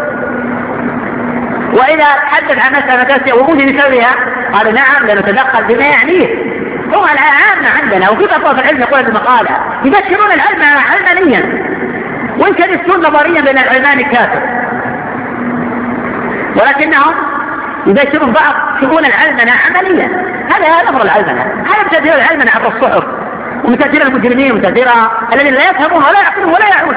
Speaker 1: وإذا تحدث عن مسألة وجود يسويها قالوا نعم لنتدخل بما يعنيه. هو العامة عندنا وفي أطراف العلم يقول المقالة يبشرون العلم علمانيا، وإن كان يسكون نظريا بين العلمان كافر، ولكنهم يبشرون بعض شؤون العلمنة عمليا. هذا أمر العلمنة، هذا تأثير العلمنة عبر الصحف ومن تأثير المجرمين ومن تأثير الذين لا يفهموها ولا يعقلون ولا يعون.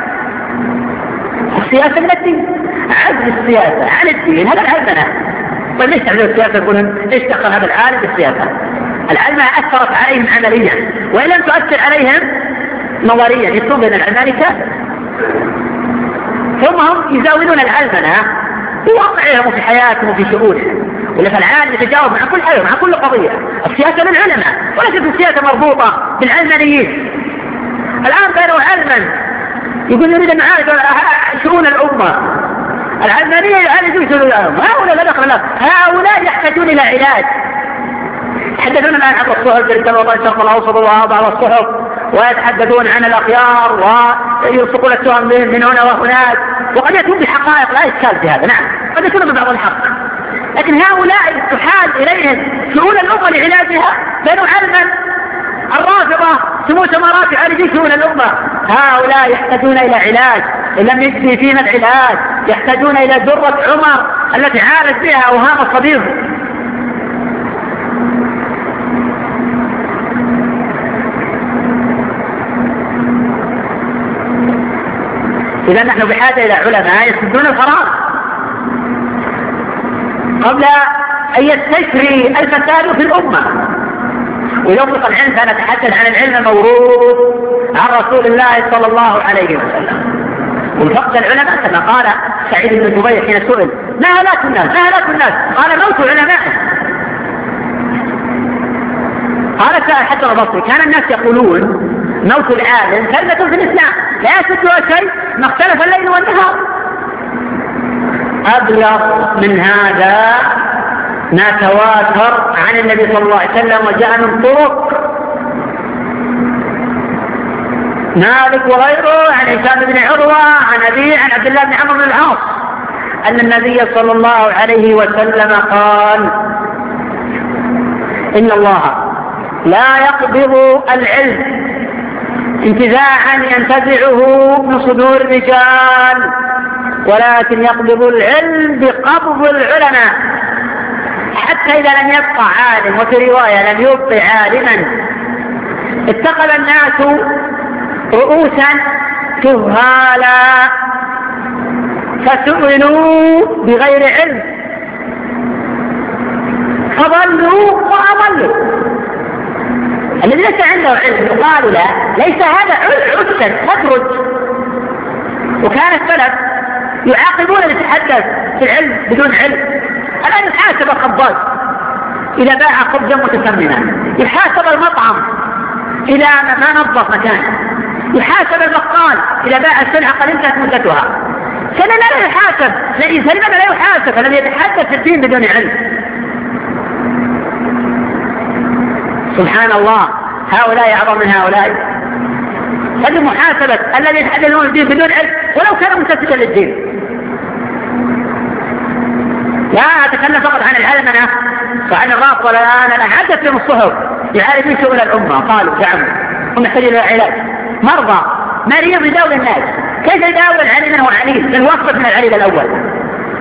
Speaker 1: السياسة من الدين، عزل السياسة عن الدين هذا العلمنة. طيب ليش تعزل السياسة؟ يقولون ايش دخل هذا العالم بالسياسة؟ العلمنة أثرت عليهم عمليا، وإن لم تؤثر عليهم نظريا يكون بين العلمان كافر. ثم هم يزاولون العلمنة في واقعهم وفي حياتهم وفي شؤونهم، ولا فالعالم يتجاوب مع كل حاجة مع كل قضية. السياسة للعلماء وليست السياسة مربوطة بالعلمانيين. الآن كانوا علما يقول يريد أن يعالج شؤون الأمة، العلمانية يعالجون شؤون الأمة، هؤلاء لا دخل لهم، هؤلاء يحتاجون إلى علاج. يتحدثون الآن عن الصحف بالتوضع الشرق الأوسط وبعض الصحف، ويتحدثون عن الأخيار ويلصقون التهم من هنا وهناك، وقد يكون بحقائق لا إشكال في هذا، نعم قد يكون ببعض الحق، لكن هؤلاء تحال إليهم شؤون الأمة لعلاجها. بينوا علما الرافضة سمو سمارات يعالجون شؤون الأمة، هؤلاء يحتاجون إلى علاج، إن لم يجدي فينا العلاج يحتاجون إلى درة عمر التي عالج بها أوهام الصديق. إذا نحن بحاجة إلى علماء يسدون الفراغ قبل أن يستشري الفساد في الأمة ويطلق العلم. فنتحدث عن العلم الموروث عن رسول الله صلى الله عليه وسلم. وفقد العلماء كما قال سعيد بن جبير حين سئل ما هلاك الناس ما هلاك الناس قال موت علمائهم. قال سائل حتى البصري كان الناس يقولون موت العالم كلمة في الإسلام لا يسدها شيء ما اختلف الليل والنهار. أبلغ من هذا ما تواتر عن النبي صلى الله عليه وسلم وجاء من طرق مالك وغيره عن هشام بن عروة عن أبي عن عبد الله بن عمرو بن العاص أن النبي صلى الله عليه وسلم قال إن الله لا يقبض العلم انتزاعا ينتزعه من صدور الرجال ولكن يقبض العلم بقبض العلماء حتى إذا لم يبقى عالم. وفي رواية لم يبقى عالما اتخذ الناس رؤوسا جهالا فسئلوا بغير علم فضلوا وأضلوا. الذي ليس عنده علم يقال له ليس هذا عسا مدرج. وكان السلف يعاقبون اللي يتحدث في العلم بدون علم. الآن يحاسب الخباز إذا باع خبزا متسمنا، يحاسب المطعم إذا ما نظف مكانه، يحاسب البقال إذا باع السلعة قد انتهت مدتها. سلم لا يحاسب سلم لا يحاسب الذي يتحدث في الدين بدون علم. سبحان الله، هؤلاء أعظم من هؤلاء. هذه محاسبة الذي يتحدثون الدين بدون علم ولو كان ممتثلا للدين. لا أتكلم فقط عن العلمنة وعن الرافضة ولا أنا أتحدث من الصحف يعالجون شؤون الأمة. قالوا دعم هم يحتاجون إلى علاج. مرضى مريض يداول الناس، كيف يداول العليل منه عليل؟ الوصف من العليل الأول.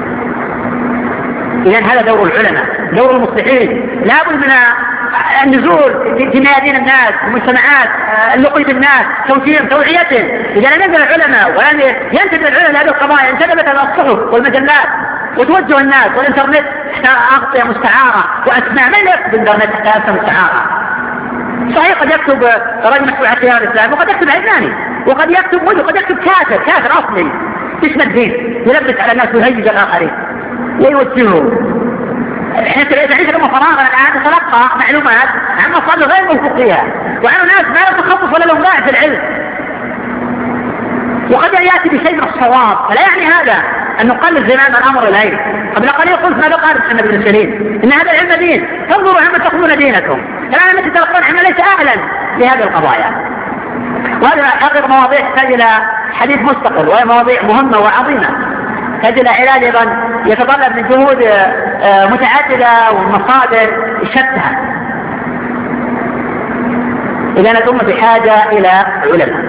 Speaker 1: إذن هذا دور العلماء، دور المصلحين. لابد من النزول في ميادين الناس المجتمعات، اللقي بالناس، توجيههم توعيتهم. إذا لم ينزل العلماء ولم ينتبه العلماء لهذه القضايا انتبهت الصحف والمجلات وتوجه الناس والإنترنت حتى أغطية مستعارة وأسماء. من يكتب الإنترنت حتى أسماء مستعارة؟ صحيح قد يكتب رجل مسؤول عن خيار الإسلام وقد يكتب علماني وقد يكتب مجد وقد يكتب كافر كافر أصلي اسم الدين يلبس على الناس ويهيج الآخرين ويوجههم. احنا تعيش لهم فراغا الآن نتلقى معلومات عن مصادر غير موثوقية وعنه ناس ما لهم تخصص ولا لهم داعي في العلم، وقد يأتي بشيء من الصواب، فلا يعني هذا أن نقلل زمام الأمر إليه. قبل قليل قلت ماذا قال محمد بن سيرين؟ إن هذا العلم دين، فانظروا عما تأخذون دينكم، الآن التي تلقون عما ليس أهلا لهذه القضايا. وهذه حقيقة مواضيع تحتاج إلى حديث مستقل، وهي مواضيع مهمة وعظيمة تحتاج إلى علاج أيضا يتطلب من جهود متعددة ومصادر شتى. إذا الأمة بحاجة إلى علماء،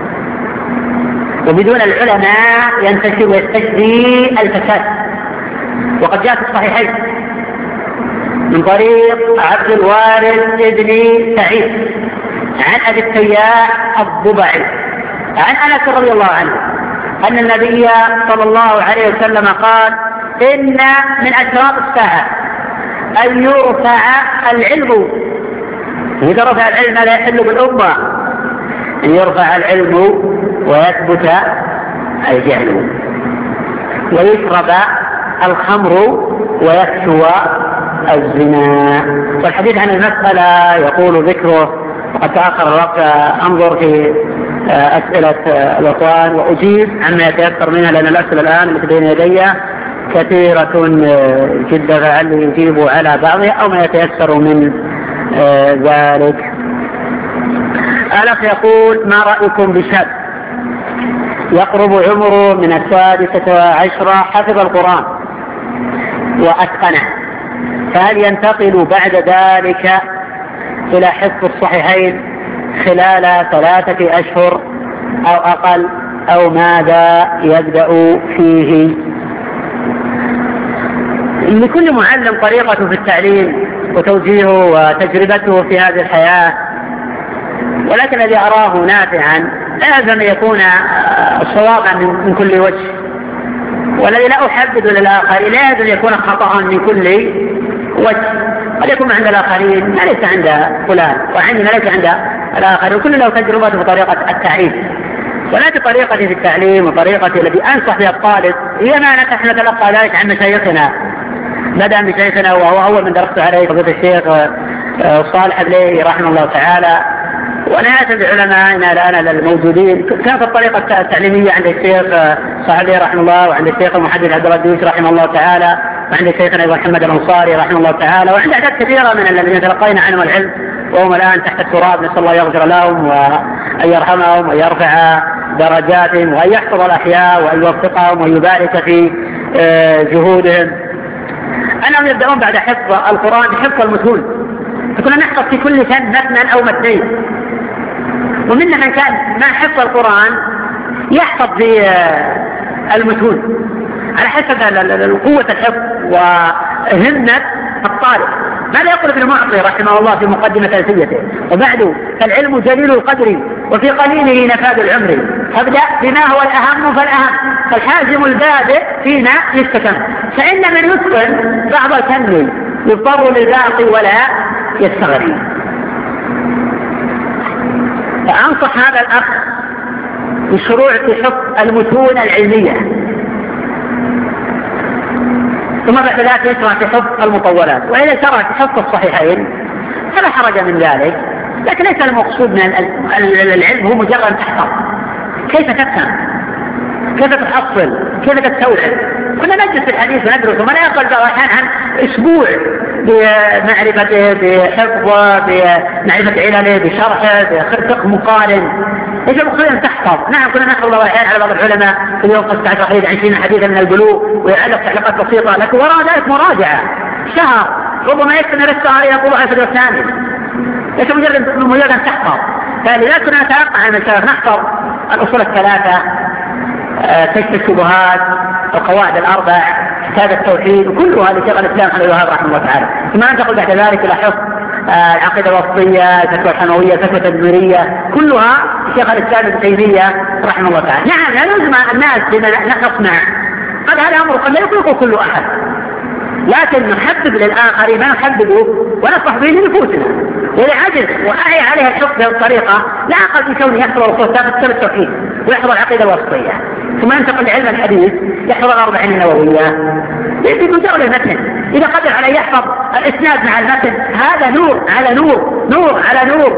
Speaker 1: وبدون العلماء ينتشر ويستجري الفساد. وقد جاء في الصحيحين من طريق عبد الوارث ابن سعيد عن أبي التياح الضبعي عن أنس رضي الله عنه أن النبي صلى الله عليه وسلم قال: إن من أشراط الساعة أن يرفع العلم. إذا رفع العلم لا يحل بالأمة، أن يرفع العلم ويثبت الجهل، ويشرب الخمر ويكثو الزنا. والحديث عن المسألة يقول ذكره وقد تأخر الوقت، أنظر في أسئلة الأخوان وأجيب عما يتيسر منها، لأن الأسئلة الآن التي بين يدي كثيرة جدا، فعلي يجيب على بعضها أو ما يتيسر من ذلك. الأخ يقول: ما رأيكم بشاب يقرب عمره من السادسة عشرة، حفظ القرآن وأتقنه، فهل ينتقل بعد ذلك إلى حفظ الصحيحين خلال ثلاثة أشهر أو أقل، أو ماذا يبدأ فيه؟ لكل معلم طريقته في التعليم وتوجيهه وتجربته في هذه الحياة، ولكن الذي أراه نافعا لازم يكون صوابا من كل وجه، والذي لا أحدد للآخر لازم يكون خطأ من كل وجه. قد يكون عند الآخرين ما ليس عند فلان، وعندنا ليس عند الآخر، وكل له تجربة بطريقة التعليم. ولكن طريقتي في التعليم وطريقتي التي أنصح بها الطالب هي ما نحن نتلقى ذلك عن مشايخنا، بدأ بشيخنا وهو أول من درست عليه فضيلة الشيخ صالح بليه رحمه الله تعالى، ونهاية بعلمائنا الآن الموجودين. كانت الطريقة التعليمية عند الشيخ صالح رحمه الله، وعند الشيخ المحدث عبد الرديس رحمه الله تعالى، وعند الشيخ أيضا محمد الأنصاري رحمه الله تعالى، وعند أعداد كثيرة من الذين تلقينا عنهم العلم وهم الآن تحت التراب. نسأل الله يغفر لهم وأن يرحمهم ويرفع درجاتهم وأن يحفظ الأحياء وأن يوفقهم ويبارك في جهودهم. أنهم يبدأون بعد حفظ القرآن بحفظ المتون، فكنا نحفظ في كل سنة متنا أو متنين، ومنا من كان ما حفظ القرآن يحفظ بالمتون على حسب قوة الحفظ وهمة الطالب. ماذا يقول ابن معطي رحمه الله في مقدمة ألفيته؟ وبعد فالعلم جليل القدر وفي قليله نفاد العمر، فابدأ بما هو الأهم فالأهم، فالحازم البادئ فينا يستكم، فإن من يتقن بعض الفن يضطر للباقي ولا يستغني. فأنصح هذا الأخ بالشروع في حفظ المتون العلمية، ثم بعد ذلك يشرع في حفظ المطولات. وإذا شرع في حفظ الصحيحين فلا حرج من ذلك، لكن ليس المقصود من العلم هو مجرد تحفظ، كيف تفهم، كيف تحصل، كيف تستوعب. كنا نجلس في الحديث وندرس، وما لا يقل بعض الأحيان عن أسبوع بمعرفته، بحفظه، بمعرفة علله، بشرحه، بفقه مقارن. ليس المقصود أن تحفظ. نعم كنا نحفظ بعض الأحيان على بعض العلماء في اليوم خمسة عشر حديث عشرين حديثا من البلوغ ويعلق تعليقات بسيطة، لكن وراء ذلك مراجعة شهر، ربما يكتمل الشهر يطلع على الفجر الثاني، ليس مجرد مجرد أن تحفظ. فلذلك كنا نتوقع عن الشهر نحفظ الأصول الثلاثة، كشف الشبهات، القواعد الأربع، كتاب التوحيد، وكلها لشيخ الإسلام عليه الوهاب رحمه الله تعالى. ثم ننتقل بعد ذلك إلى حفظ العقيدة الوسطية، الفتوى الحموية، الفتوى التدميرية، كلها شيخ الإسلام ابن تيمية رحمه الله تعالى. نعم لا يلزم الناس بما نصنع، قد هذا أمر قد لا يطلقه كل أحد، لكن نحبب للآخرين ما نحببه ونصح به لنفوسنا. وإذا عجز وأعي عليها الحفظ بهذه الطريقة لا أقل من كونه يحفظ الأصول الثابتة كتاب التوحيد ويحفظ العقيدة الوسطية، ثم ينتقل لعلم الحديث يحفظ الأربعين النووية بمجرد المتن. إذا قدر على يحفظ الإسناد مع المتن هذا نور على نور، نور على نور،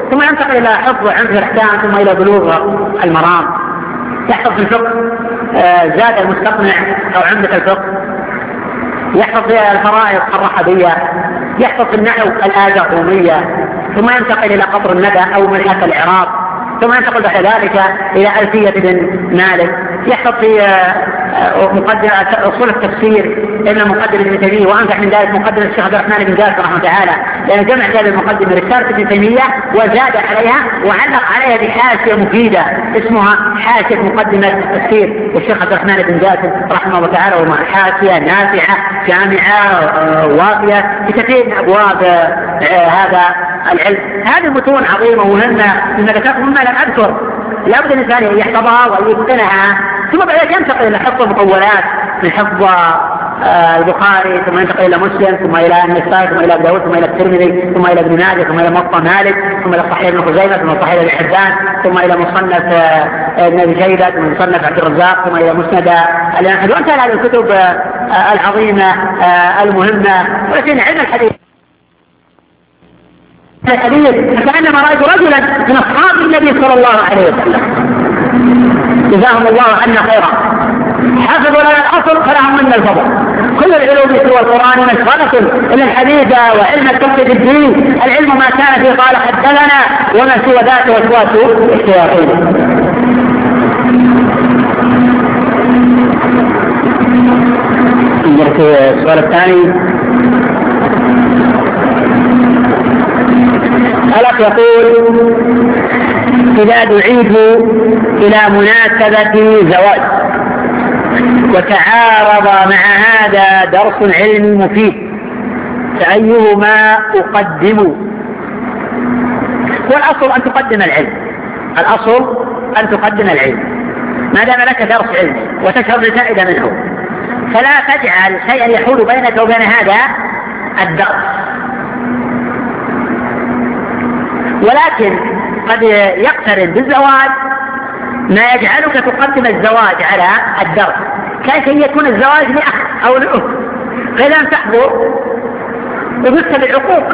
Speaker 1: ثم ينتقل إلى حفظ وعمق الأحكام، ثم إلى بلوغ المرام. يحفظ في الفقه زاد المستقنع أو عمدة الفقه، يحفظ في الفرائض الرحبية، يحفظ في النحو الآية الرومية، ثم ينتقل إلى قطر الندى أو ملحة الإعراب، ثم ينتقل بعد ذلك إلى ألفية بن مالك. يحفظ في مقدمة أصول التفسير إلى مقدمة ابن تيمية، وأنجح من ذلك مقدمة الشيخ عبد الرحمن بن جاسر رحمه الله تعالى، لأن جمع هذه المقدمة رسالة ابن تيمية وزاد عليها وعلق عليها بحاشية مفيدة اسمها حاشية مقدمة التفسير والشيخ عبد الرحمن بن جاسر رحمه الله تعالى، ومع حاشية نافعة جامعة وافية في كثير من أبواب هذا العلم. هذه متون عظيمة ومهمة مما ذكرت مما لم أذكر، لابد الإنسان أن يحفظها وأن يتقنها، ثم بعد ذلك ينتقل إلى حفظ المطولات من حفظ البخاري، ثم ينتقل إلى مسلم، ثم إلى النسائي، ثم إلى أبي داود، ثم إلى الترمذي، ثم إلى ابن ماجه، ثم إلى موطأ مالك، ثم إلى صحيح ابن خزيمة، ثم صحيح ابن حبان، ثم إلى مصنف ابن أبي شيبة، ثم مصنف عبد الرزاق، ثم إلى مسند الإمام أحمد. وانتهى هذه الكتب العظيمة المهمة. ولكن علم الحديث الحديث فكأنما رأيت رجلا من أصحاب النبي صلى الله عليه وسلم جزاهم الله عنا خيرا، حفظوا لنا الأصل فلهم منا الفضل. كل العلوم سوى القرآن مشغلة إلا الحديث وعلم الفقه في الدين، العلم ما كان فيه قال حدثنا وما سوى ذاك وسواس الشياطين. السؤال الثاني، الأخ يقول: إذا دعيت إلى مناسبة زواج وتعارض مع هذا درس علمي مفيد فأيهما أقدم؟ والأصل أن تقدم العلم، الأصل أن تقدم العلم ما دام لك درس علمي وتشعر بالفائدة منه، فلا تجعل شيئا يحول بينك وبين هذا الدرس. ولكن قد يقترن بالزواج ما يجعلك تقدم الزواج على الدرس، كيف يكون الزواج لأخ أو لأخت، فإذا لم تحضر وجدت بالعقوق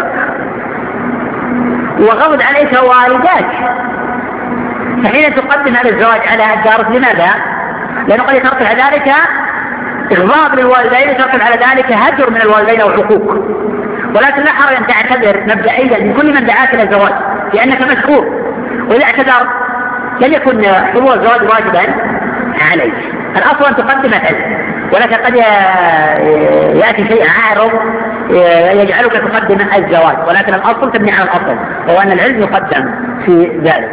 Speaker 1: وغضب عليك والداك، فحين تقدم على الزواج على الدرس. لماذا؟ لأنه قد يترتب على ذلك إغضاب للوالدين، يترتب على ذلك هجر من الوالدين وحقوق. ولكن لا حرج أن تعتذر مبدئيا من كل من دعاك إلى الزواج لأنك مشغول، وإذا اعتذر لن يكون حضور الزواج واجبا عليك. الأصل أن تقدم العلم، ولكن قد يأتي شيء عارض يجعلك تقدم الزواج، ولكن الأصل تبني على الأصل وهو أن العلم يقدم في ذلك،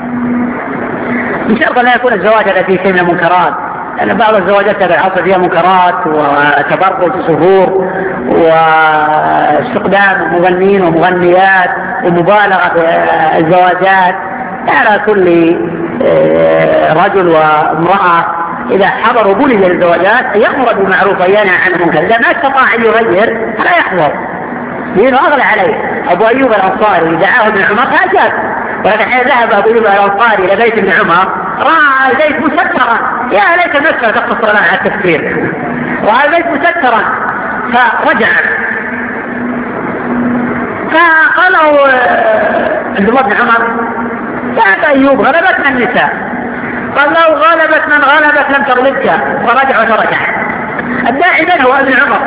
Speaker 1: بشرط لا يكون الزواج هذا فيه شيء من المنكرات، لأن بعض الزواجات هذا العصر فيها منكرات وتبرج سفور واستخدام مغنين ومغنيات ومبالغة في الزواجات. على كل رجل وامرأة إذا حضروا بلد للزواجات يأمر بالمعروف وينهى عن المنكر، إذا ما استطاع أن يغير فلا يحضر لأنه أغلى عليه. أبو أيوب الأنصاري دعاه ابن عمر فأجاب، ولكن حين ذهب أبو أيوب الأنصاري إلى بيت ابن عمر رأى البيت مسكرا، يا ليت المسكرة تقتصر لنا على التفكير، رأى البيت مسكرا فرجع. فقال له عبد الله بن عمر: يا أبا أيوب غلبتنا النساء. قال له: غلبت من غلبت لم تغلبك. فرجع وترجع. الداعي من هو ابن عمر،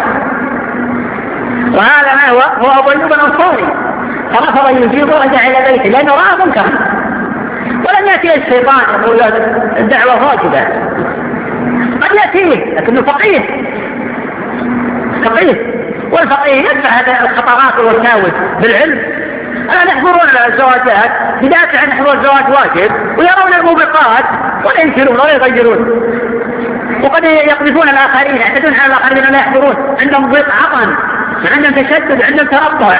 Speaker 1: وهذا ما هو هو أبو أيوب الأنصاري، فرفض يجيب ورجع إلى بيته لأنه رأى منكرا. ولم يأتي الشيطان يقول الدعوة واجبة، قد يأتيه لكنه فقيه فقيه والفقيه يدفع هذه الخطرات والوساوس بالعلم. الآن يحضرون الزواجات بدافع أن حضور الزواج واجب ويرون الموبقات ولا ينكرون ولا يغيرون، وقد يقذفون الآخرين، يعتدون على الآخرين لا يحضرون، عندهم ضيق عطن، عندهم تشدد، عندهم تربع.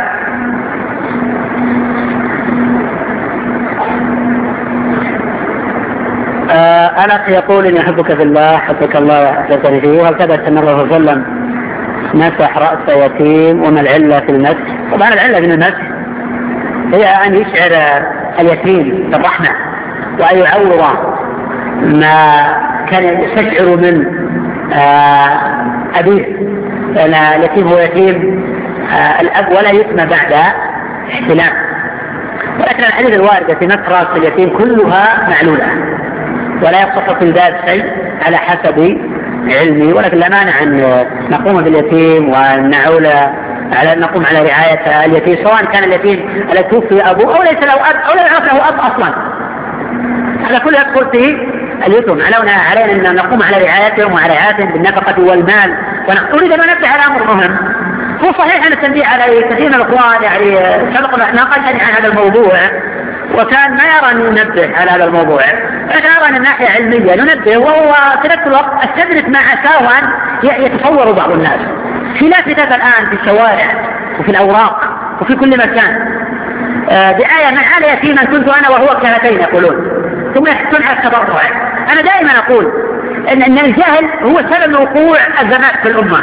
Speaker 1: آه أنا يقول إني أحبك في الله، حبك الله وحبك فيه. وهل ثبت أن الله صلى الله عليه وسلم مسح رأس يتيم؟ وما العلة في المسح؟ طبعا العلة في المسح هي أن يشعر اليتيم بالرحمة وأن يعوض ما كان يستشعر من آه أبيه، لأن اليتيم هو يتيم آه الأب ولا يتم بعد احتلام، ولكن الحديث الواردة في نصر رأس اليتيم كلها معلولة، ولا يصح في الباب شيء على حسب علمي، ولكن لا مانع أن نقوم باليتيم ونعول على نقوم على رعاية اليتيم، سواء كان اليتيم الذي توفي أبوه أو ليس له أب أو لا يعرف له أب أصلا، هذا كله يدخل في اليتم. علينا أن نقوم على رعايتهم وعلى رعايتهم بالنفقة والمال. ونريد أن ننبه على أمر مهم، هو صحيح أن التنبيه على كثير من الأخوان يعني سبق ناقشنا عن هذا الموضوع وكان ما يرى أن ينبه على هذا الموضوع، لكن أرى أن الناحية علمية ننبه، وهو في نفس الوقت استدرك ما عساه أن يتصور بعض الناس في لافتات الآن في الشوارع وفي الأوراق وفي كل مكان بآية من على يتيما كنت أنا وهو كهاتين يقولون، ثم يحثون على التبرع. أنا دائما أقول إن, إن الجهل هو سبب وقوع الزمات في الأمة،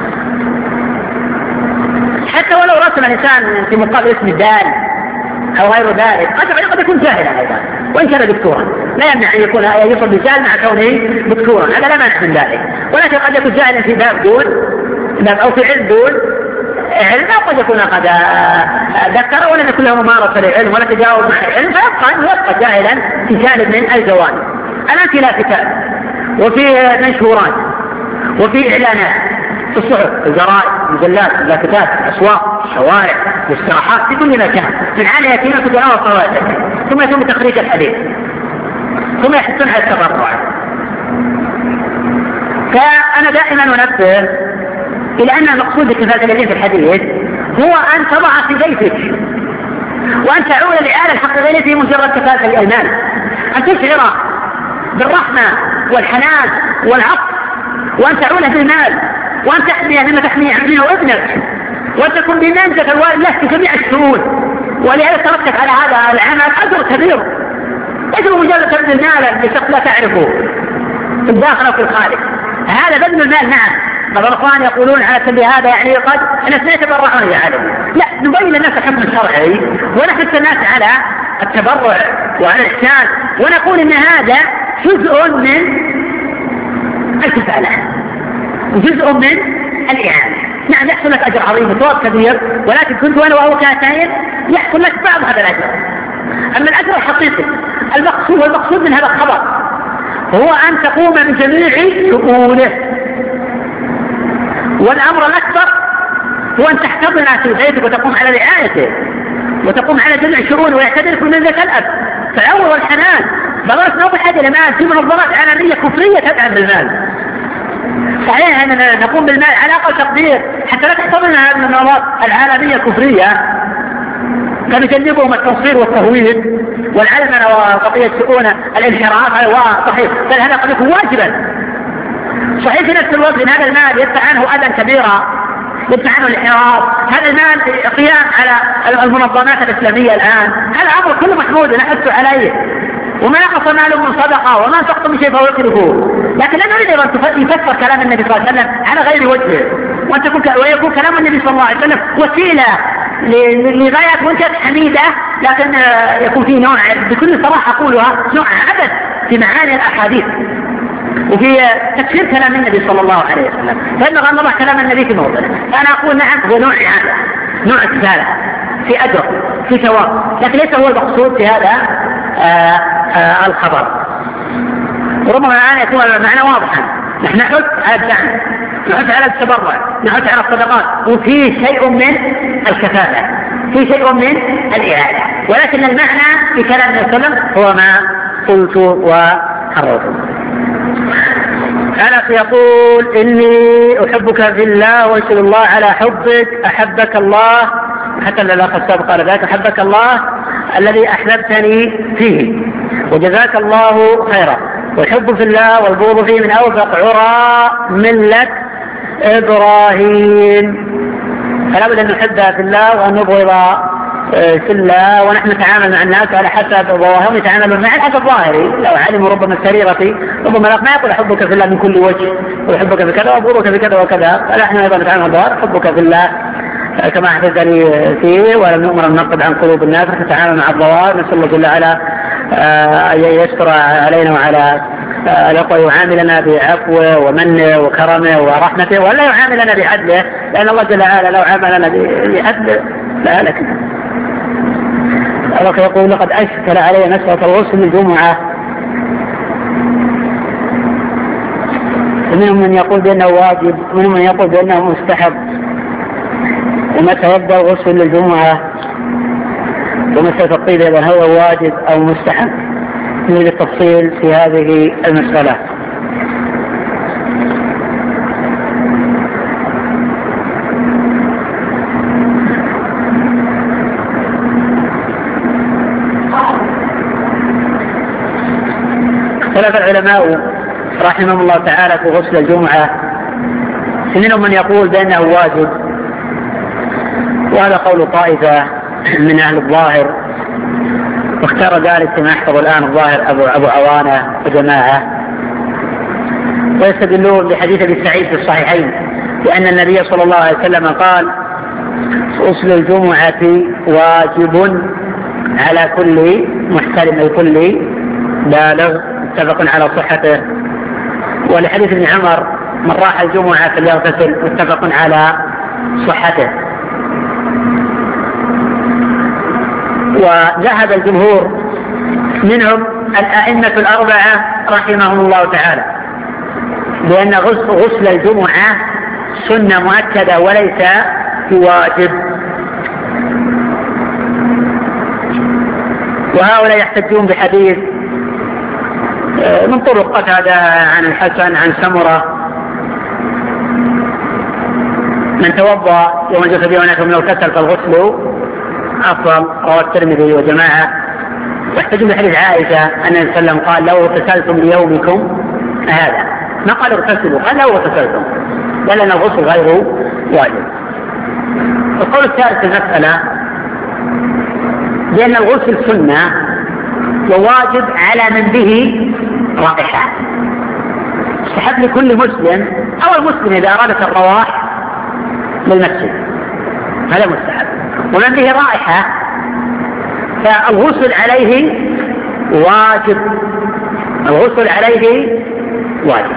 Speaker 1: حتى ولو رسم الإنسان في مقابل اسم الدال أو غير ذلك قد يكون جاهلا أيضا وإن كان دكتورا، لا يمنع أن يكون يصل بالجهل مع كونه دكتورا، هذا لا مانع من ذلك، ولكن قد يكون جاهلا في باب دون أو في علم دون علم، أو قد يكون قد ذكر ولم يكن له ممارسة للعلم ولا تجاوز مع العلم، فيبقى يبقى جاهلا في جانب من الجوانب. الآن في لافتات وفي منشورات وفي إعلانات في الصحف، الجرائد، مجلات، لافتات، الأسواق، الشوارع، والاستراحات، في كل مكان من على يتيمة تدعوه صواتك، ثم يتم تخريج الحديث، ثم يحسن على التبرع. فأنا دائما أنبه إلى أن المقصود بكفاية اليتيم في الحديث هو أن تضع في بيتك وأن تعول لآل الحقيقية في مجرد كفاية المال، أن تشعر بالرحمة والحنان والعطف، وأن تعوله بالمال، وأن تحميه مما تحميه ابنه وابنك، وأن تكون بمنزلة الوالد له في جميع الشؤون. ولهذا ترتب على هذا العمل أجر كبير، أجر مجرد بذل المال لشخص لا تعرفه في الداخل أو في الخارج، هذا بذل المال. نعم بعض الأخوان يقولون على سبيل هذا يعني قد الناس لا يتبرعون يا عالم، لا، نبين الناس الحكم الشرعي ونحث الناس على التبرع وعلى الإحسان، ونقول إن هذا جزء من الكفالة وجزء من الإعانة. نعم يحصل لك أجر عظيم وثواب كبير، ولكن كنت وأنا وهو كاتين يحصل لك بعض هذا الأجر. أما الأجر الحقيقي المقصود والمقصود من هذا الخبر هو أن تقوم بجميع شؤونه، والأمر الأكبر هو أن تحتضن في بيتك وتقوم على رعايته وتقوم على جميع شؤونه، ويعتبر في منزلة الأب فالعور والحنان. بلاش نوضح هذه الآن في منظمات عالمية كفرية تدعم بالمال، صحيح أننا نقوم بالمال على أقل تقدير حتى لا تحتضن هذه المنظمات العالمية كفرية كانوا يجنبهم التصوير والتهويد والعلمنة وقضية شؤون الانحراف. هذا صحيح، بل هذا قد يكون واجبا. صحيح في نفس الوقت ان هذا المال يدفع عنه اذى كبيرا، يدفع عنه الانحراف، هذا المال قيام على المنظمات الاسلاميه الان، هذا امر كله محمود نحث عليه، وما نقص ماله من صدقه وما انفقت من شيء فهو يخلفه. لكن لا نريد ان يفسر كلام النبي صلى الله عليه وسلم على غير وجهه، وان تكون ويكون كلام النبي صلى الله عليه وسلم وسيله لغايه منتهى حميده، لكن يكون فيه نوع بكل صراحه اقولها نوع عبث في معاني الاحاديث وفي تفسير كلام النبي صلى الله عليه وسلم، فإنه أن نضع كلام النبي في موضعه. فأنا أقول نعم هو نوع إعادة، نوع كفالة في أجر في ثواب، لكن ليس هو المقصود في هذا آآ آآ الخبر. وربما الآن يكون المعنى واضحا، نحن نحث على الدعم، نحث على التبرع، نحث على الصدقات، وفي شيء من الكفالة، في شيء من الإعادة، ولكن المعنى في كلام النبي صلى الله عليه وسلم هو ما قلت وحررته. الأخ يقول إني أحبك في الله وأشهد الله على حبك، أحبك الله، حتى الأخ السابق قال ذلك، أحبك الله الذي أحببتني فيه وجزاك الله خيرا، والحب في الله والبغض فيه من أوثق عرى ملة إبراهيم. فلا بد أن نحبها في الله وأن نبغض في الله، ونحن نتعامل مع الناس على حسب ظواهرهم يتعاملون مع الحسب ظاهري، لو علموا ربما سريرتي ربما ما يقول أحبك في الله من كل وجه ويحبك في كذا وأبغضك في كذا وكذا، فنحن أيضا نتعامل بالظاهر، حبك في الله كما أحببتني فيه ولم نؤمر أن ننقض عن قلوب الناس، نتعامل مع الظواهر. نسأل الله جل وعلا أن يستر علينا وعلى الأخوة يعاملنا بعفوه ومنه وكرمه ورحمته، ولا يعاملنا بعدله، لأن الله جل وعلا لو عاملنا بعدله لا لك. الأخ يقول لقد أشكل علي مسألة الغسل للجمعة، ومنهم من يقول بأنه واجب ومنهم من يقول بأنه مستحب، ومتى يبدأ الغسل للجمعة، ومسألة الطيب إذا هو واجب أو مستحب. نريد التفصيل في هذه المسألة. اختلف العلماء رحمهم الله تعالى في غسل الجمعة، منهم من يقول بأنه واجب، وهذا قول طائفة من أهل الظاهر، واختار ذلك كما يحفظ الآن الظاهر أبو, أبو عوانة وجماعة، ويستدلون بحديث أبي سعيد في الصحيحين لأن النبي صلى الله عليه وسلم قال غسل الجمعة واجب على كل محترم أي كل بالغ، متفق على صحته. ولحديث ابن عمر من راح الجمعة فليغتسل، متفق على صحته. وذهب الجمهور منهم الأئمة الأربعة رحمهم الله تعالى بأن غسل الجمعة سنة مؤكدة وليس بواجب، وهؤلاء يحتجون بحديث من طرق قتادة عن الحسن عن سمرة من توضأ يوم الجسد ونحن من الكسل فالغسل أفضل، رواه الترمذي وجماعة. واحتجوا بحديث عائشة أن النبي صلى الله عليه وسلم قال لو اغتسلتم ليومكم هذا، ما قال اغتسلوا، قال لو اغتسلتم، بل أن الغسل غير واجب. القول الثالث في المسألة بأن الغسل سنة وواجب على من به رائحة، يستحب لكل مسلم أو المسلم إذا أرادت الرواح للمسجد هذا مستحب، ومن به رائحة فالغسل عليه واجب، الغسل عليه واجب.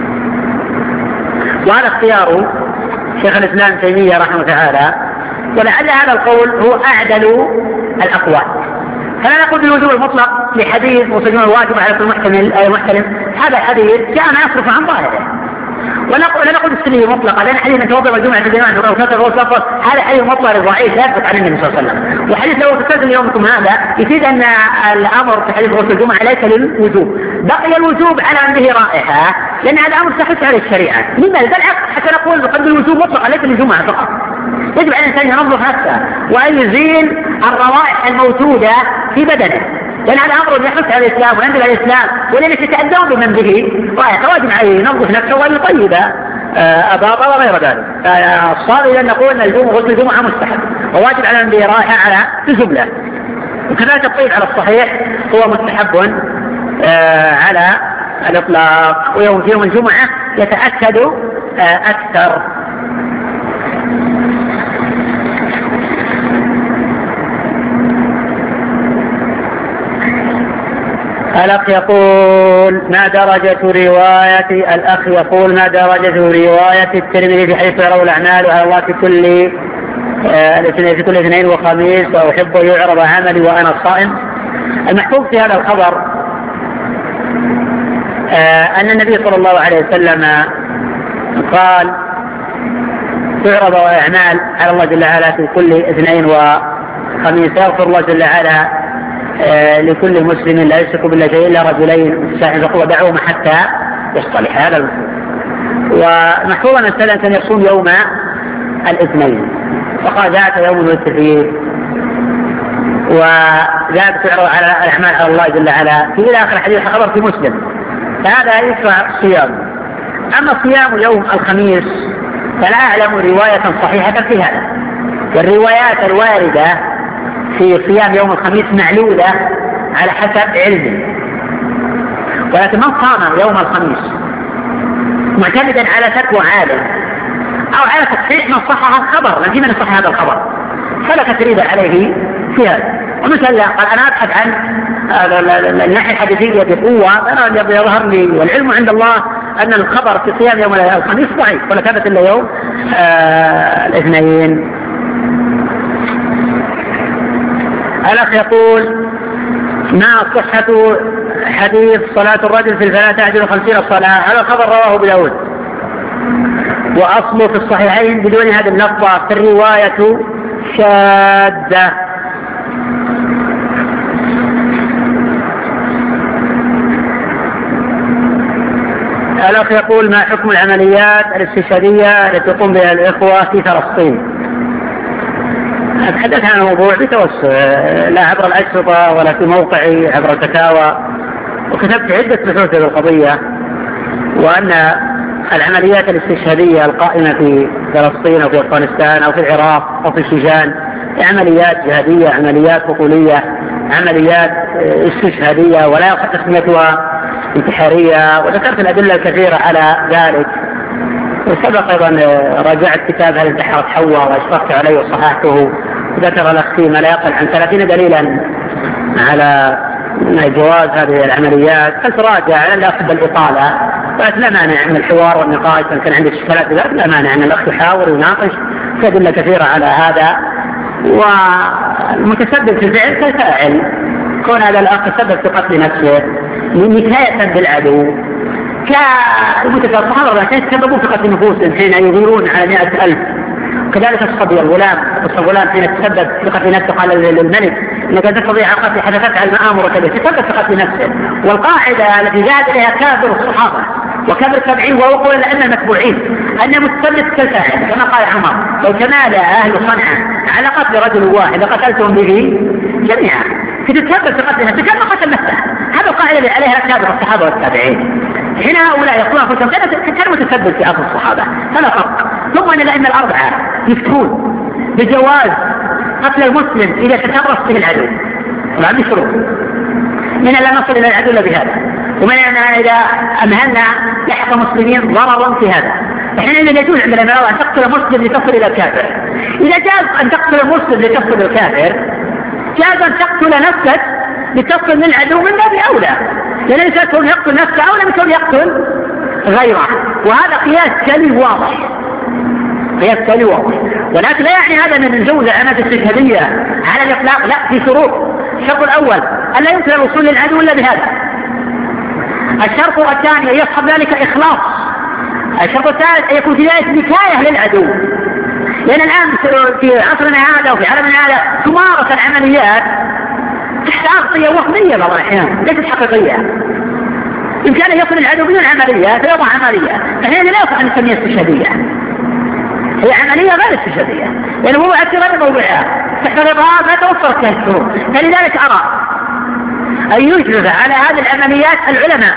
Speaker 1: وهذا اختيار شيخ الإسلام تيمية رحمه الله تعالى، ولعل هذا القول هو أعدل الأقوال. فلا نقول بالوجوب المطلق لحديث وسجون الواجب على كل محتمل أي محترم، هذا الحديث جاء ما يصرف عن ظاهره. ولا نقول السنية مطلقة لأن حديث توضأ الجمعة في الجماعة أو كثر هو سفر، هذا حديث مطلق ضعيف لا يثبت عن النبي صلى الله عليه وسلم. وحديث لو تكتب يومكم هذا يفيد أن الأمر في حديث غسل الجمعة ليس للوجوب، بقي الوجوب على من به رائحة لأن هذا أمر صحيح على الشريعة. لماذا؟ بالعكس حتى نقول بقدر الوجوب مطلقا ليس للجمعة فقط، يجب على الإنسان ينظف نفسه وأن يزيل الروائح الموجودة في بدنه، لأن هذا أمر يحث على الإسلام وينبغي على الإسلام، ولأن يتأدون بمن به رائحة واجب عليه ينظف نفسه وأن يطيب أباطه وغير ذلك. الصواب إذا نقول أن الجمعة غسل الجمعة مستحب وواجب على من به رائحة على الجملة، وكذلك الطيب على الصحيح هو مستحب على الإطلاق، ويوم في يوم الجمعة يتأكد أكثر. الأخ يقول ما درجة رواية الأخ يقول ما درجة رواية الترمذي بحيث يروا الأعمال على الله في كل الاثنين في كل اثنين وخميس وأحب يعرض عملي وأنا صائم. المحفوظ في هذا الخبر أن النبي صلى الله عليه وسلم قال تعرض أعمال على الله جل وعلا في كل اثنين وخميس، يغفر الله جل وعلا آه لكل مسلم لا يشرك بالله شيئا الا رجلين فقوا دعوهما حتى يصطلح. هذا المحفوظ. ومحفوظا ان السلام كان يصوم يوم الاثنين وقال ذاك يوم ولدت فيه، وذاك تعرض على الاعمال على الله جل وعلا في الى اخر حديث خبر في مسلم، فهذا يشرع صيام. اما صيام يوم الخميس فلا اعلم روايه صحيحه في هذا، والروايات الوارده في صيام يوم الخميس معلولة على حسب علمه، ولكن من صام يوم الخميس معتمدا على فتوى عالم أو على تصحيح من صحح الخبر، لكن من صحح هذا الخبر فلا تثريب عليه في هذا. ومثل قال أنا أبحث عن الناحية الحديثية بقوة، أنا يظهر لي والعلم عند الله أن الخبر في صيام يوم الخميس ضعيف ولا ثبت إلا يوم آه الاثنين. الأخ يقول: ما صحة حديث صلاة الرجل في الفلاة تعدل خمسين صلاة؟ هذا الخبر رواه أبو داود وأصله في الصحيحين بدون هذه اللفظة، في الرواية شاذة. الأخ يقول: ما حكم العمليات الاستشهادية التي يقوم بها الإخوة في فلسطين؟ أتحدث عن الموضوع بتوسع، لا عبر الأشرطة ولا في موقعي عبر الفتاوى، وكتبت عدة بحوث في القضية، وأن العمليات الاستشهادية القائمة في فلسطين أو في أفغانستان أو في العراق أو في الشيشان عمليات جهادية، عمليات بطولية، عمليات استشهادية، ولا يصح تسميتها انتحارية، وذكرت الأدلة الكثيرة على ذلك. وسبق أيضا راجعت كتاب هل انتحرت حواء وأشرفت عليه وصححته، ذكر الأخ ما لا يقل عن ثلاثين دليلا على جواز هذه العمليات، فتراجع على الأخ بالإطالة، لا مانع من الحوار والنقاش. كان عندي اشكالات بذلك لا مانع ان الأخ يحاور ويناقش، في أدلة كثيرة على هذا. والمتسبب في الفعل كالفاعل، كون هذا الأخ تسبب في قتل نفسه نكاية بالعدو، كالمتسبب الصحابة كانوا يتسببون في قتل نفوسهم حين يغيرون على مئة ألف. كذلك الصبي الغلام، الغلام حين تسبب في قتل نفسه قال للملك انك تستطيع القتل حتى تفعل ما امرك به، تسبب في قتل نفسه. والقاعده التي ذهب اليها كابر الصحابه وكابر التابعين وهو قول الائمه المتبوعين ان المتسبب كالفاعل، كما قال عمر: لو تمالى اهل صنعاء على قتل رجل واحد لقتلتهم به جميعا. فتتسبب في قتل نفسه كما قتل نفسه. هذا القاعده اللي عليها كابر الصحابه والتابعين. هنا هؤلاء يقولون انفسهم كانوا متسبب في عصر الصحابه، فلا فرق. ثم ان الائمه الاربعه يفتون بجواز قتل المسلم اذا تترص به العدو، طبعا بشروط، من لا نصل الى العدو الا بهذا، ومن ان اذا امهلنا لحق مسلمين ضرر في هذا. فحينئذ يجوز عند الائمه ان تقتل مسلم لتصل الى الكافر. اذا جاز ان تقتل مسلم لتصل الى الكافر، جاز ان تقتل نفسك لتصل للعدو من باب اولى، لان الانسان يقتل نفسه اولى من كون يقتل غيره. وهذا قياس سلي واضح، قياس سلي واضح. ولكن لا يعني هذا ان نجوز العمليات الاستشهاديه على الاطلاق، لا، في شروط. الشرط الاول الا يمكن الوصول للعدو الا بهذا. الشرط الثاني ان يصحب ذلك اخلاص. الشرط الثالث ان يكون في ذلك نكايه للعدو، لان الان في عصرنا هذا وفي عالمنا هذا تمارس العمليات تحت اغطيه وهميه بعض الاحيان ليست حقيقيه. يمكن ان يصل العدو بدون عمليه فيضع عمليه، فهي لا يصح ان نسميها استشهاديه، هي عمليه غير استشهاديه، لان هو اعتراض موضوعها تحت الرضا ما توفرت لها الشروط. فلذلك ارى ان يجرب على هذه العمليات العلماء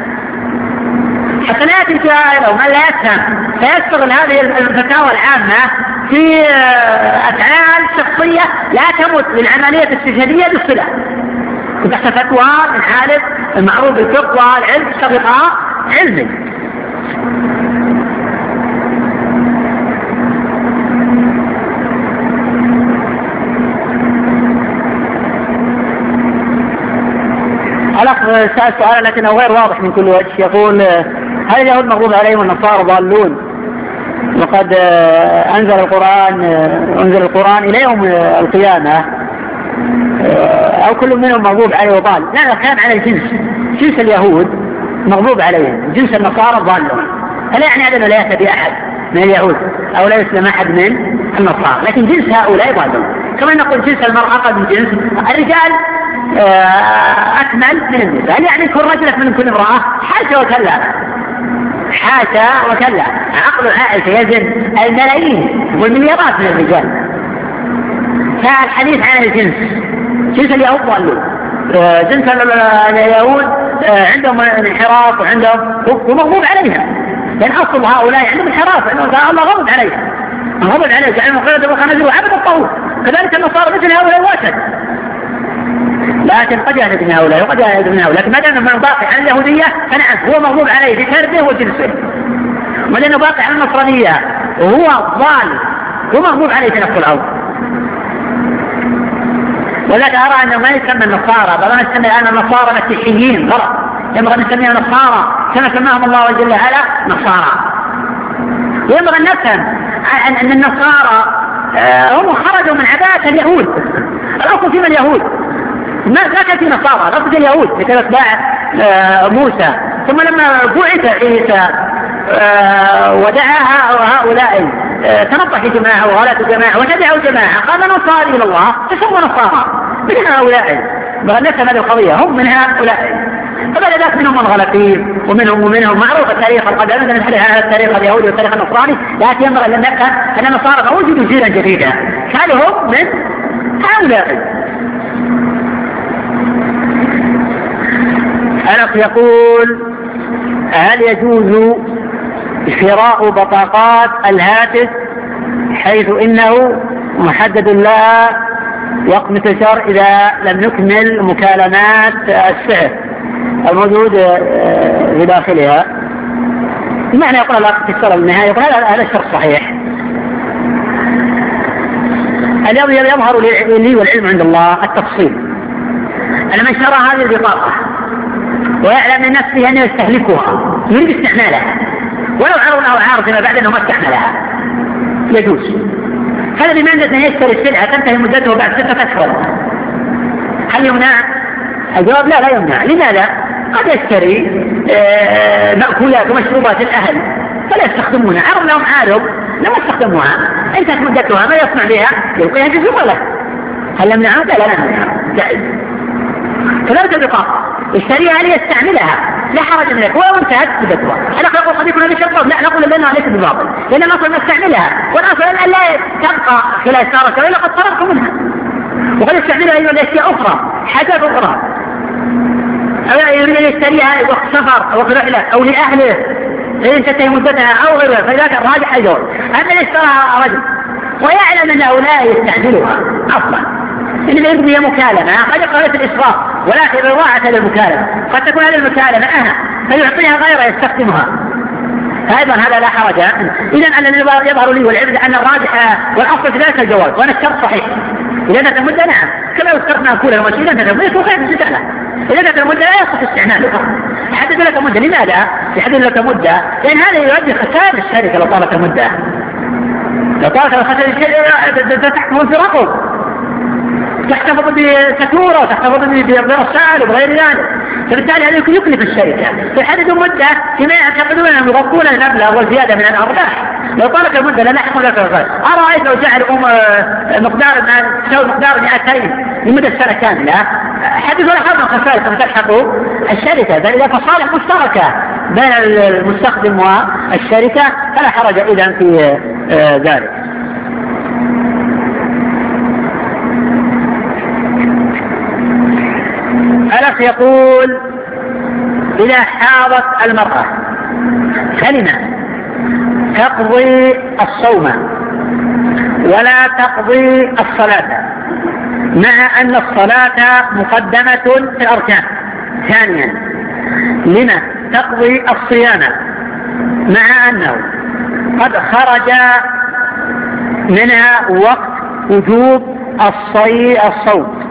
Speaker 1: حتى لا ياتي سائل او من لا يفهم فيستغل هذه الفتاوى العامه في افعال شخصيه لا تمت للعمليه الاستشهاديه بالصله، تحت فتوى من عالم المعروف بالفقه والعلم اشترطها علمي. الأخ سأل سؤال لكنه غير واضح من كل وجه، يقول: هل اليهود مغضوب عليهم والنصارى ضالون؟ وقد أنزل القرآن أنزل القرآن إلى يوم القيامة أو كل منهم مغضوب عليه وضال. لا، كان على الجنس، جنس اليهود مغضوب عليهم، جنس النصارى ضالون. فلا يعني هذا لا يهتدي أحد من اليهود أو لا يسلم أحد من النصارى، لكن جنس هؤلاء ضالون. كما نقول جنس المرأة قد من جنس الرجال أكمل من النساء، يعني كل رجل من كل امرأة. حاشا وكلا، حاشا وكلا، عقل عائشة يزن الملايين والمليارات من الرجال. فالحديث عن الجنس، جنس اليهود ضالون، جنس اليهود عندهم انحراف وعندهم ومغضوب عليها، لأن أصل هؤلاء عندهم انحراف، الله غضب عليها، غضب عليها جعلهم قردة وخنازير وعبد الطاغوت. كذلك النصارى مثل هؤلاء واشد، لكن قد يهلك من هؤلاء وقد يهلك من هؤلاء. لكن ما دام من باقي على اليهودية فنعم هو مغضوب عليه بفرده وجنسه، وما دام باقي على النصرانية وهو ضال ومغضوب عليه في نفس الأرض. ولذلك أرى أنه ما يسمى النصارى، بل ما يسمى الآن النصارى مسيحيين غلط، ينبغي أن نسميها نصارى كما سماهم الله جل وعلا نصارى. وينبغي أن نفهم أن النصارى هم خرجوا من عبادة اليهود، الأصل فيهم اليهود، ما كان في نصارى، الأصل في اليهود مثل أتباع موسى. ثم لما بعث عيسى ودعا هؤلاء تنطح جماعة وغلت جماعة وتدعوا جماعة قال نصارى إلى الله فسموا نصارى من هؤلاء، نفهم هذه القضية، هم من هؤلاء. فبعد ذلك منهم منغلقين ومنهم ومنهم معروف التاريخ القديم مثل الحديث عن التاريخ اليهودي والتاريخ النصراني، لكن ينبغي أن نفهم أن النصارى وجدوا جيلا جديدا كانوا هم من هؤلاء. أنس يقول هل يجوز شراء بطاقات الهاتف حيث إنه محدد لا يقمة الشهر إذا لم نكمل مكالمات السعر الموجود في داخلها؟ المعنى يقول لا تكسر النهاية، يقول هذا الشرط صحيح. اليوم يظهر لي والعلم عند الله التفصيل أن من شرى هذه البطاقة ويعلم من نفسه أنه يستهلكها يريد استعمالها ولو عرض أو عارض ما بعد أنه ما استعملها يجوز. هذا بمعنى أنه يشتري السلعة تنتهي مدته بعد ستة أشهر، هل يمنع؟ الجواب لا لا يمنع. لماذا؟ قد يشتري مأكولات ومشروبات الأهل فلا يستخدمونها، عرض لهم عارض لم يستخدموها، انتهت مدتها ما يصنع بها يلقيها في الزبالة، هل يمنع؟ لا لا يمنع، جائز. فلا بطاقة يشتريها ليستعملها لا حرج من ذلك ولو انتهت مدتها. أنا أقول قد يكون هذا شرط، لا نقول لأنها ليست بباطل لأن الأصل أن نستعملها، والأصل أن لا تبقى خلال سارة وإلا قد فرغت منها، وقد يستعملها أيضا لأشياء أخرى حاجات أخرى، أو يريد أن يشتريها وقت سفر أو وقت رحلة أو لأهله إن تنتهي مدتها أو غيرها، فذاك الراجح أيضا. أما اللي اشتراها رجل ويعلم أن هؤلاء يستعملوها أصلا إن يريد بها مكالمة قد يقرأ في الإسراف، ولكن إضاعة هذه المكالمة قد تكون هذه المكالمة أهم فيعطيها غيره يستخدمها، أيضا هذا لا حرج. إذن أن يظهر لي والعبد أن الراجح والأصل في ذلك الجواز، وأنا الشرط صحيح. إذا كانت المدة نعم كما يذكرنا كل المشي إذا كانت المدة خير من سهلة، إذا كانت المدة لا يصح استعمالها. يحدد لك مدة، لماذا؟ يحدد لك مدة لأن هذا يؤدي خسائر الشركة لو طالت المدة، لو طالت خسائر الشركة تحكم في رقم تحتفظ بسكورة وتحتفظ برسائل وبغير ذلك، فبالتالي هذا يكلف الشركة فيحددوا مدة فيما يعتقدون أنهم يغطون المبلغ والزيادة من الأرباح. لو طالت المدة لا نحكم لك الغير. أرأيت لو جعل مقدار تساوي مقدار مئتين لمدة سنة كاملة حدثوا لحظة خسائر كما تلحقوا الشركة، فإذا فصالح مشتركة بين المستخدم والشركة فلا حرج إذن في ذلك. الأخ يقول إذا حاضت المرأة كلمة تقضي الصوم ولا تقضي الصلاة مع أن الصلاة مقدمة في الأركان، ثانيا لما تقضي الصيام مع أنه قد خرج منها وقت وجوب الصوم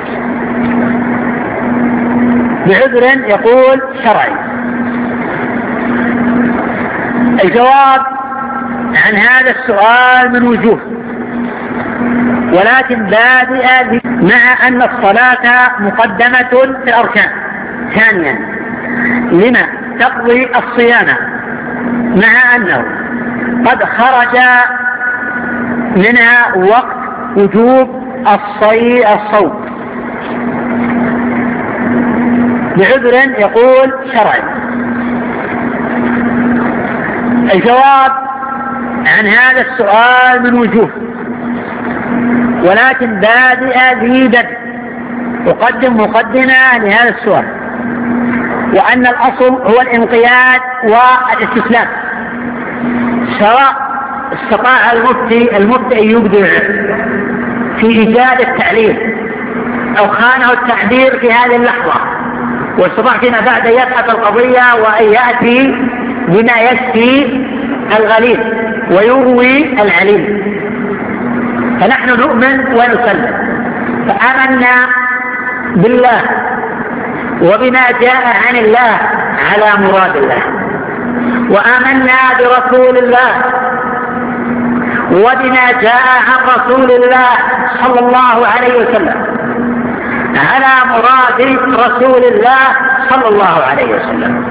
Speaker 1: بعذر يقول شرعي؟ الجواب عن هذا السؤال من وجوه، ولكن بادئ مع أن الصلاة مقدمة في الأركان، ثانيا لما تقضي الصيام مع أنه قد خرج منها وقت وجوب الصوم بعذر يقول شرعي. الجواب عن هذا السؤال من وجوه، ولكن بادئ ذي بدء أقدم مقدمة لهذا السؤال، وأن الأصل هو الانقياد والاستسلام، سواء استطاع المفتي المفتي أن يبدع في إيجاد التعليل أو خانه التعبير في هذه اللحظة، واستطاع فيما بعد يبحث القضية وأن يأتي بما يشفي الغليل ويروي العليل. فنحن نؤمن ونسلم، فآمنا بالله وبما جاء عن الله على مراد الله، وآمنا برسول الله وبما جاء عن رسول الله صلى الله عليه وسلم على مراد رسول الله صلى الله عليه وسلم.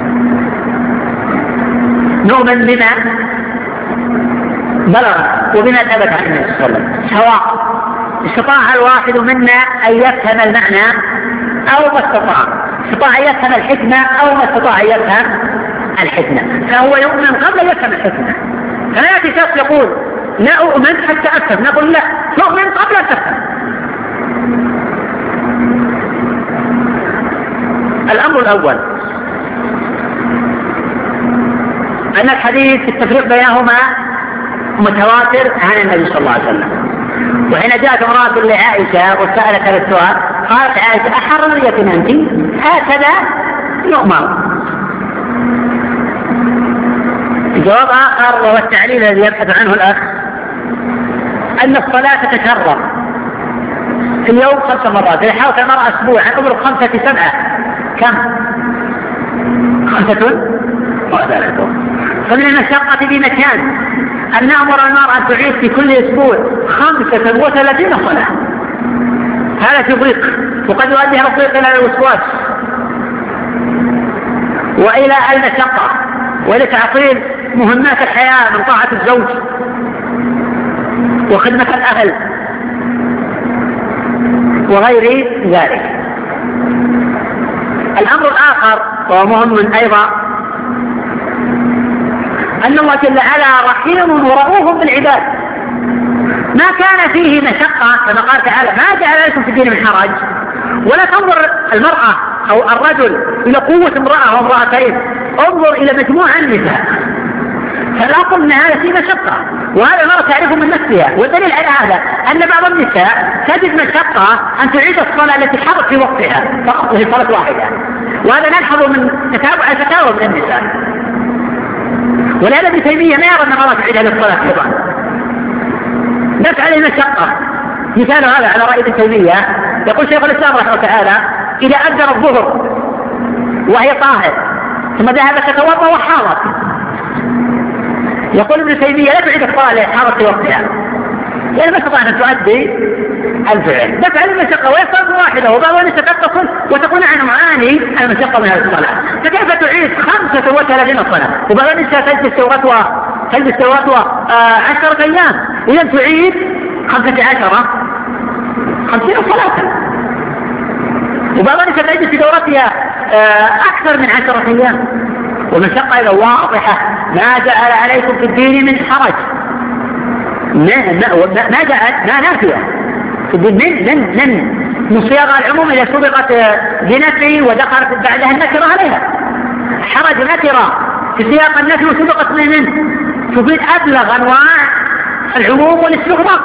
Speaker 1: نؤمن بما بلغ وبما ثبت عن النبي صلى الله عليه وسلم، سواء استطاع الواحد منا أن يفهم المعنى أو ما استطاع، استطاع أن يفهم الحكمة أو ما استطاع أن يفهم الحكمة، فهو يؤمن قبل أن يفهم الحكمة. فلا يأتي شخص يقول لا أؤمن حتى أفهم، نقول لا، تؤمن قبل أن تفهم. الأمر الأول أن الحديث التفريق بينهما متواتر عن النبي صلى الله عليه وسلم. وحين جاءت امرأة لعائشة وسألت هذا السؤال قالت عائشة أحررية أنت؟ هكذا يؤمر. جواب آخر وهو التعليل الذي يبحث عنه الأخ أن الصلاة تتكرر في اليوم خمس مرات. إذا حاولت المرأة أسبوعا أمر خمسة سبعة كم؟ خمسة وثلاثة. فمن المشقة بمكان أن نأمر المرأة أن تعيد في كل أسبوع خمسة وثلاثين صلاة، هذا تضيق، وقد يؤدي هذا الضيق إلى الوسواس وإلى المشقة وإلى تعطيل مهمات الحياة من طاعة الزوج وخدمة الأهل وغير ذلك. الأمر الآخر وهو مهم أيضا أن الله جل وعلا رحيم ورؤوف بالعباد، ما كان فيه مشقة كما قال تعالى ما جعل لكم في الدين من حرج، ولا تنظر المرأة أو الرجل إلى قوة امرأة وامرأتين، انظر إلى مجموعة النساء، فالأصل أن هذا فيه مشقة، وهذا المرأة تعرفه من نفسها. والدليل على هذا أن بعض النساء تجد مشقة أن تعيد الصلاة التي حضرت في وقتها فقط وهي صلاة واحدة، وهذا نلحظ من تتابع الفتاوى من النساء. ولهذا ابن تيمية ما يرى أن المرأة تعيد هذه الصلاة أيضا، بس عليه مشقة. مثال هذا على رأي ابن تيمية يقول شيخ الإسلام رحمه الله تعالى إذا أذن الظهر وهي طاهر ثم ذهبت تتوضأ وحاضت، يقول ابن تيمية لا تعيد الصلاة التي حاضت في وقتها، يعني ما استطاعت أن تؤدي الفعل، بس على المشقة وهي صلاة واحدة، وبعض الناس تتصل وتقول نحن نعاني المشقة من هذه الصلاة، فكيف تعيد خمسة وثلاثين صلاة؟ وبعض الناس تجلس ثورتها تجلس ثورتها آه عشرة أيام، إذا تعيد خمسة عشرة خمسين صلاة. وبعض الناس تجلس في دورتها آه أكثر من عشرة أيام. والمشقة إذا واضحة ما جعل عليكم في الدين من حرج، ما ما جعل ما نافية من من من من صياغة العموم إذا سبقت بنفي ودخلت بعدها النكرة عليها. حرج نكرة في سياق النفي وسبقت من منه تفيد أبلغ أنواع العموم والاستغراق،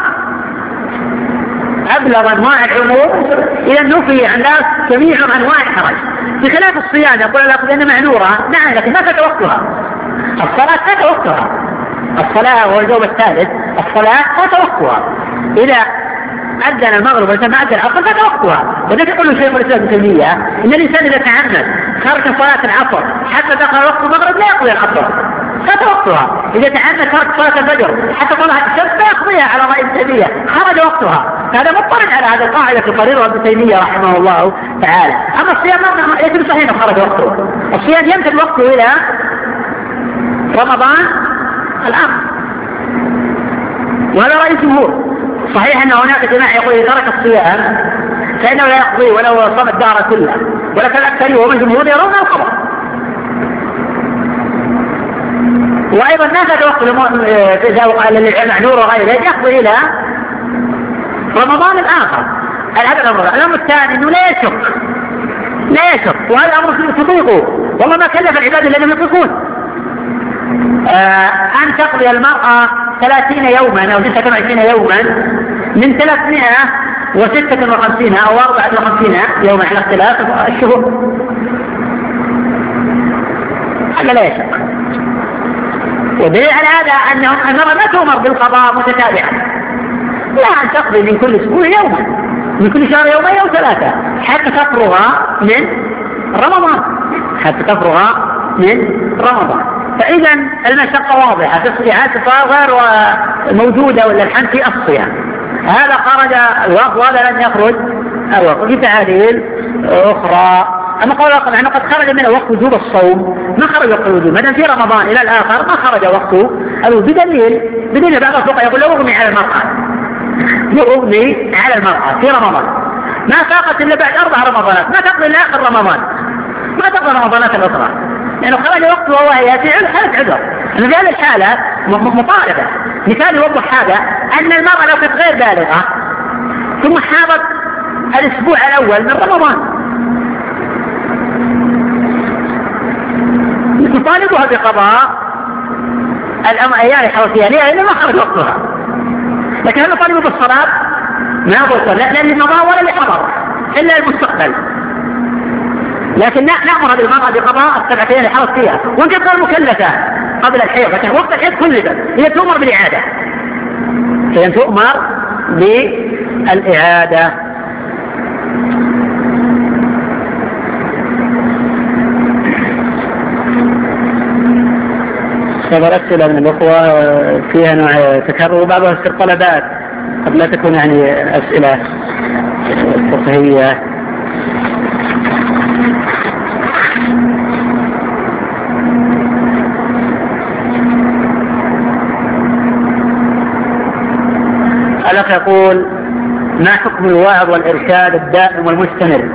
Speaker 1: أبلغ أنواع العموم إذا نفي عن الناس جميع أنواع الحرج. بخلاف الصيام يقول لك بأن معذورة، نعم لكن ما فات وقتها. الصلاة فات وقتها، الصلاة هو الجواب الثالث، الصلاة فات وقتها. إذا أذن المغرب وليس ما أذن العصر فات وقتها. وذلك يقول الشيخ الإسلام ابن تيمية إن الإنسان إذا تعمد ترك صلاة العصر حتى دخل وقت المغرب لا يقضي العصر، فات وقتها. إذا تعمد ترك صلاة الفجر حتى طلعت الشمس لا يقضيها على رأي ابن تيمية، خرج وقتها. هذا مضطرد على هذه القاعدة تقررها ابن تيمية رحمه الله تعالى. أما الصيام ليس بصحيح أنه خرج وقته، الصيام يمتد وقته إلى رمضان الآن، وهذا رأي الجمهور. صحيح أن هناك جماعة يقول إذا ترك الصيام فإنه لا يقضي ولو صام الدار كلها، ولكن الأكثر ومن الجمهور يرون الخبر. وأيضا ما فات وقت المعذور وغيره يقضي إلى رمضان الآخر. هذا الأمر. الأمر الثاني أنه لا يشك لا يشك وهذا أمر تطيقه، والله ما كلف العباد الذين يطيقون آه أن تقضي المرأة ثلاثين يوما أو ستة وعشرين يوما من ثلاثمائة وستة وخمسين أو أربعة وخمسين يوما على اختلاف الشهور. هذا لا يشك. ودليل على هذا أن المرأة لا تؤمر بالقضاء متتابعا، لا أن تقضي من كل أسبوع يوما، من كل شهر يومين أو ثلاثة حتى تفرغ من رمضان حتى تفرغ من رمضان. فإذا المشقة واضحة في الصيحة غير موجودة ولا الحن في الصيام. هذا خرج الوقت وهذا لم يخرج الوقت. في تعاليل أخرى أما قول الآخر يعني قد خرج من وقت وجوب الصوم ما خرج وقت الوجوب مثلا في رمضان إلى الآخر ما خرج وقته بدليل بدليل بعض الفقهاء يقول لو أغمي على المرأة يغمي على المرأة في رمضان ما فاقت إلا بعد أربع رمضانات ما تقضي إلا آخر رمضان ما تقضي رمضانات الأخرى لأنه يعني خرج وقته وهو يأتي حالة عذر. في هذه الحالة مطالبة مثال يوضح هذا أن المرأة لو كانت غير بالغة ثم حاضت الأسبوع الأول من رمضان يطالبها بقضاء الأيام الحوثية لأنه ما خرج وقتها. لكن هل نطالبه بالصلاة؟ ما بوصل لا للمضى ولا لحضر إلا المستقبل. لكن نأمر بالمرأة بقضاء السبعة أيام اللي حرص فيها وإن كانت غير مكلفة قبل الحيض لكن وقت الحيض كلفت هي تؤمر بالإعادة هي تؤمر بالإعادة. هذا أسئلة من الأخوة فيها نوع تكرر وبعضها تصير طلبات قد لا تكون يعني أسئلة فقهية. الأخ يقول ما حكم الوعظ والإرشاد الدائم والمستمر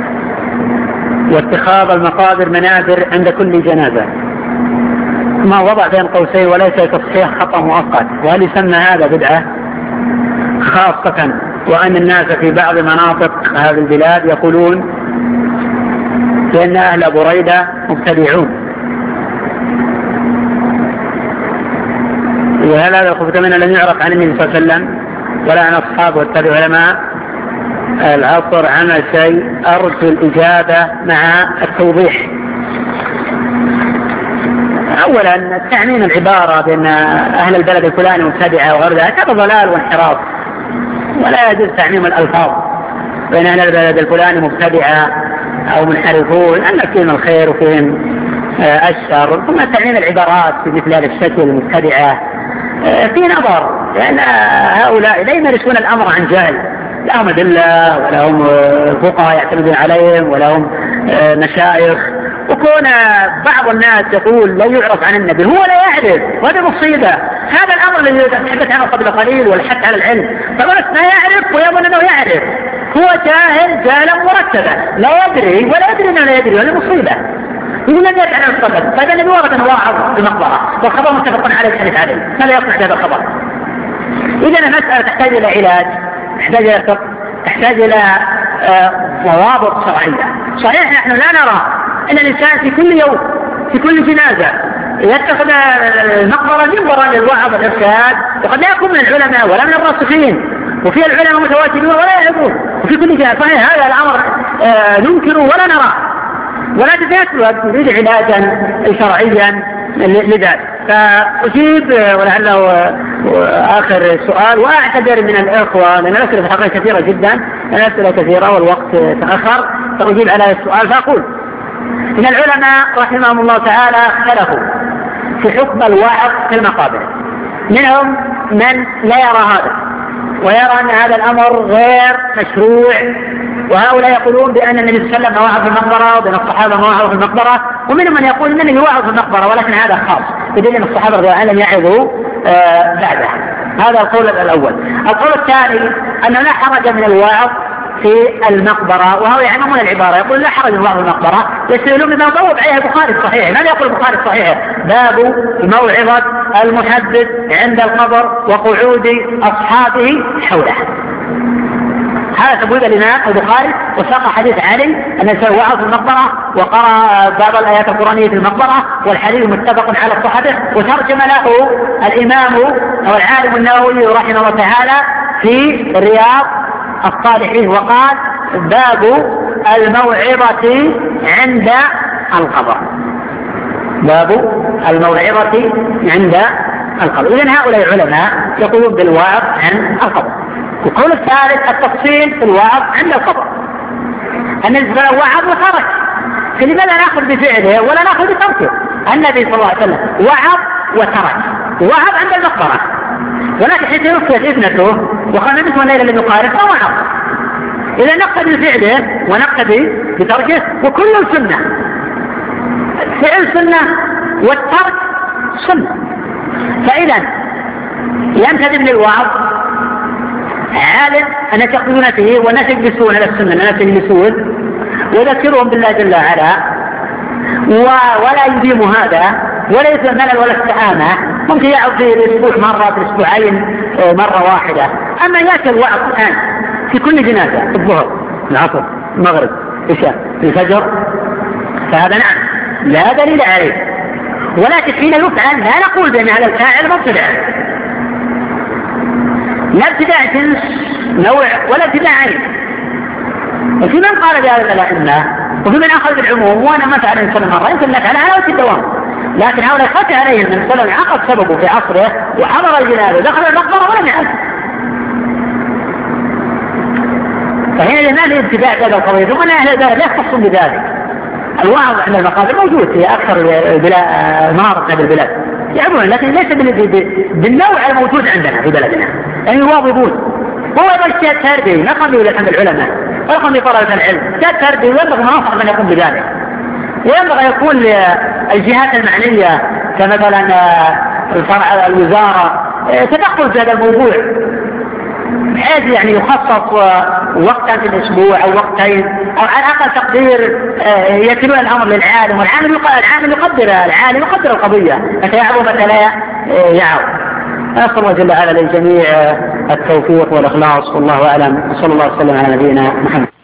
Speaker 1: واتخاذ المقابر منابر عند كل جنازة ما وضع بين قوسين وليس تصحيح خطأ مؤقت وهل يسمى هذا بدعة خاصة وأن الناس في بعض مناطق هذه البلاد يقولون بأن أهل بريدة مبتدعون وهل هذا الخبث منه لم يعرف عن النبي صلى الله عليه وسلم ولا عن أصحابه والتابعين علماء العصر عمل شيء أرجو الإجابة مع التوضيح. أولا تعميم العبارة بأن أهل البلد الفلاني مبتدعة وغير ذلك هذا ضلال وانحراف ولا يجوز تعميم الألفاظ بأن أهل البلد الفلاني مبتدعة أو منحرفون أن فيهم الخير وفيهم الشر. ثم تعميم العبارات في مثل هذا الشكل المبتدعة في نظر لأن هؤلاء لا يمارسون الأمر عن جهل لهم أدلة ولهم فقهاء يعتمدون عليهم ولهم مشايخ وكون بعض الناس يقول لا يعرف عن النبي هو لا يعرف وهذا مصيبة. هذا الأمر الذي تحدث عنه قبل قليل والحث على العلم فقالت ما يعرف ويظن أنه يعرف هو جاهل جاهلا مرتبا لا يدري ولا يدري أنه لا يدري وهذا مصيبة يقول لم يدري عن الصدق. فإذا النبي ورد أنه واعظ بمقبرة والخبر متفق عليه الحديث عليه ماذا يصنع هذا الخبر؟ إذا المسألة تحتاج إلى علاج تحتاج إلى فقه تحتاج إلى ضوابط شرعية. صحيح نحن لا نرى أن الإنسان في كل يوم في كل جنازة يتخذ المقبرة منبرا للوعظ والإرشاد وقد لا يكون من العلماء ولا من الراسخين وفي العلماء متواجدون ولا يعرفون وفي كل جنازة. صحيح هذا الأمر ننكره ولا نرى ولا تذاكر نريد علاجا شرعيا لذلك. فأجيب ولعله آخر سؤال وأعتذر من الإخوة لأن الأسئلة في الحقيقة كثيرة جدا الأسئلة كثيرة والوقت تأخر فأجيب على السؤال فأقول إن العلماء رحمهم الله تعالى اختلفوا في حكم الوعظ في المقابر. منهم من لا يرى هذا ويرى أن هذا الأمر غير مشروع وهؤلاء يقولون بأن النبي صلى الله عليه وسلم وعظ في المقبرة وبأن الصحابة وعظوا في المقبرة ومنهم من يقول أن النبي وعظ في المقبرة ولكن هذا خاص بدليل أن الصحابة رضي الله عنهم لم يعظوا آه بعده. هذا القول الأول. القول الثاني أنه لا حرج من الوعظ في المقبرة وهو يعممون العبارة يقول لا حرج من وعظ المقبرة يسألون بما ضوب عليه البخاري الصحيح. ماذا يقول البخاري الصحيح؟ باب موعظة المحدث عند القبر وقعود أصحابه حوله. هذا تبويب الإمام البخاري وساق حديث علي أن وعظ في المقبرة وقرأ بعض الآيات القرآنية في المقبرة والحديث متفق على صحته وترجم له الإمام أو العالم النووي رحمه الله تعالى في رياض الصالحين وقال باب الموعظة عند القبر باب الموعظة عند القبر. إذن هؤلاء العلماء يقولون بالوعظ عن القبر. القول الثالث التفصيل في الوعظ عند القبر. النبي صلى الله عليه وسلم وعظ وترك لكن لماذا نأخذ بفعله ولا نأخذ بتركه؟ النبي صلى الله عليه وسلم وعظ وترك، وعظ عند المقبرة، ولكن حيث يوفيت ابنته وخمسة الليلة الذي يقارب فوعظ. إذا نقتدي بفعله ونقتدي بتركه، وكل سنة، فعل سنة والترك سنة. فإذا ينتدب للوعظ عالم أن يقتدون فيه والناس يجلسون على السنة، الناس يجلسون ويذكرهم بالله جل وعلا، ولا يديم هذا ولا يثبت ملل ولا استعانة. ممكن يعظ في الأسبوع مرة، في الأسبوعين مرة واحدة. أما يأتي الوعظ الآن في كل جنازة، الظهر، العصر، المغرب، العشاء، الفجر، فهذا نعم لا دليل عليه. ولكن حين يفعل لا نقول بأن هذا الفاعل مبتدع، لا ابتداع جنس نوع ولا ابتداع عين. وفي من قال بهذا الأئمة وفي من أخذ بالعموم، وأنا ما فعل إن سلم مرة يمكن نفعل على وجه الدوام، لكن هؤلاء خفي عليهم من سلم عقد سببه في عصره وحضر الجنازة دخل المقبرة ولم يعد. فهنا ما له ابتداع هذا القضية، ثم أن أهل البلد لا يختصون بذلك. الوعظ عند المقابر موجود في أكثر المناطق من البلاد يعملون، لكن ليس بالنوع الموجود عندنا في بلدنا، يعني يواظبون. هو أيضا اشتياد تربي نقم به الحمد العلماء ونقم بطلبة العلم، اشتياد تربي وينبغي مناصح من يقوم بذلك، وينبغي يكون للجهات المعنية كمثلا الفرع الوزارة تدخل في هذا الموضوع، بحيث يعني يخصص وقتا في الأسبوع أو وقتين أو على أقل تقدير يكلون الأمر للعالم، والعالم العالم يقدر العالم يقدر القضية، متى يعظ متى لا يعظ. أسأل الله جل وعلا للجميع التوفيق والإخلاص، والله أعلم. صلى الله عليه وسلم على نبينا محمد.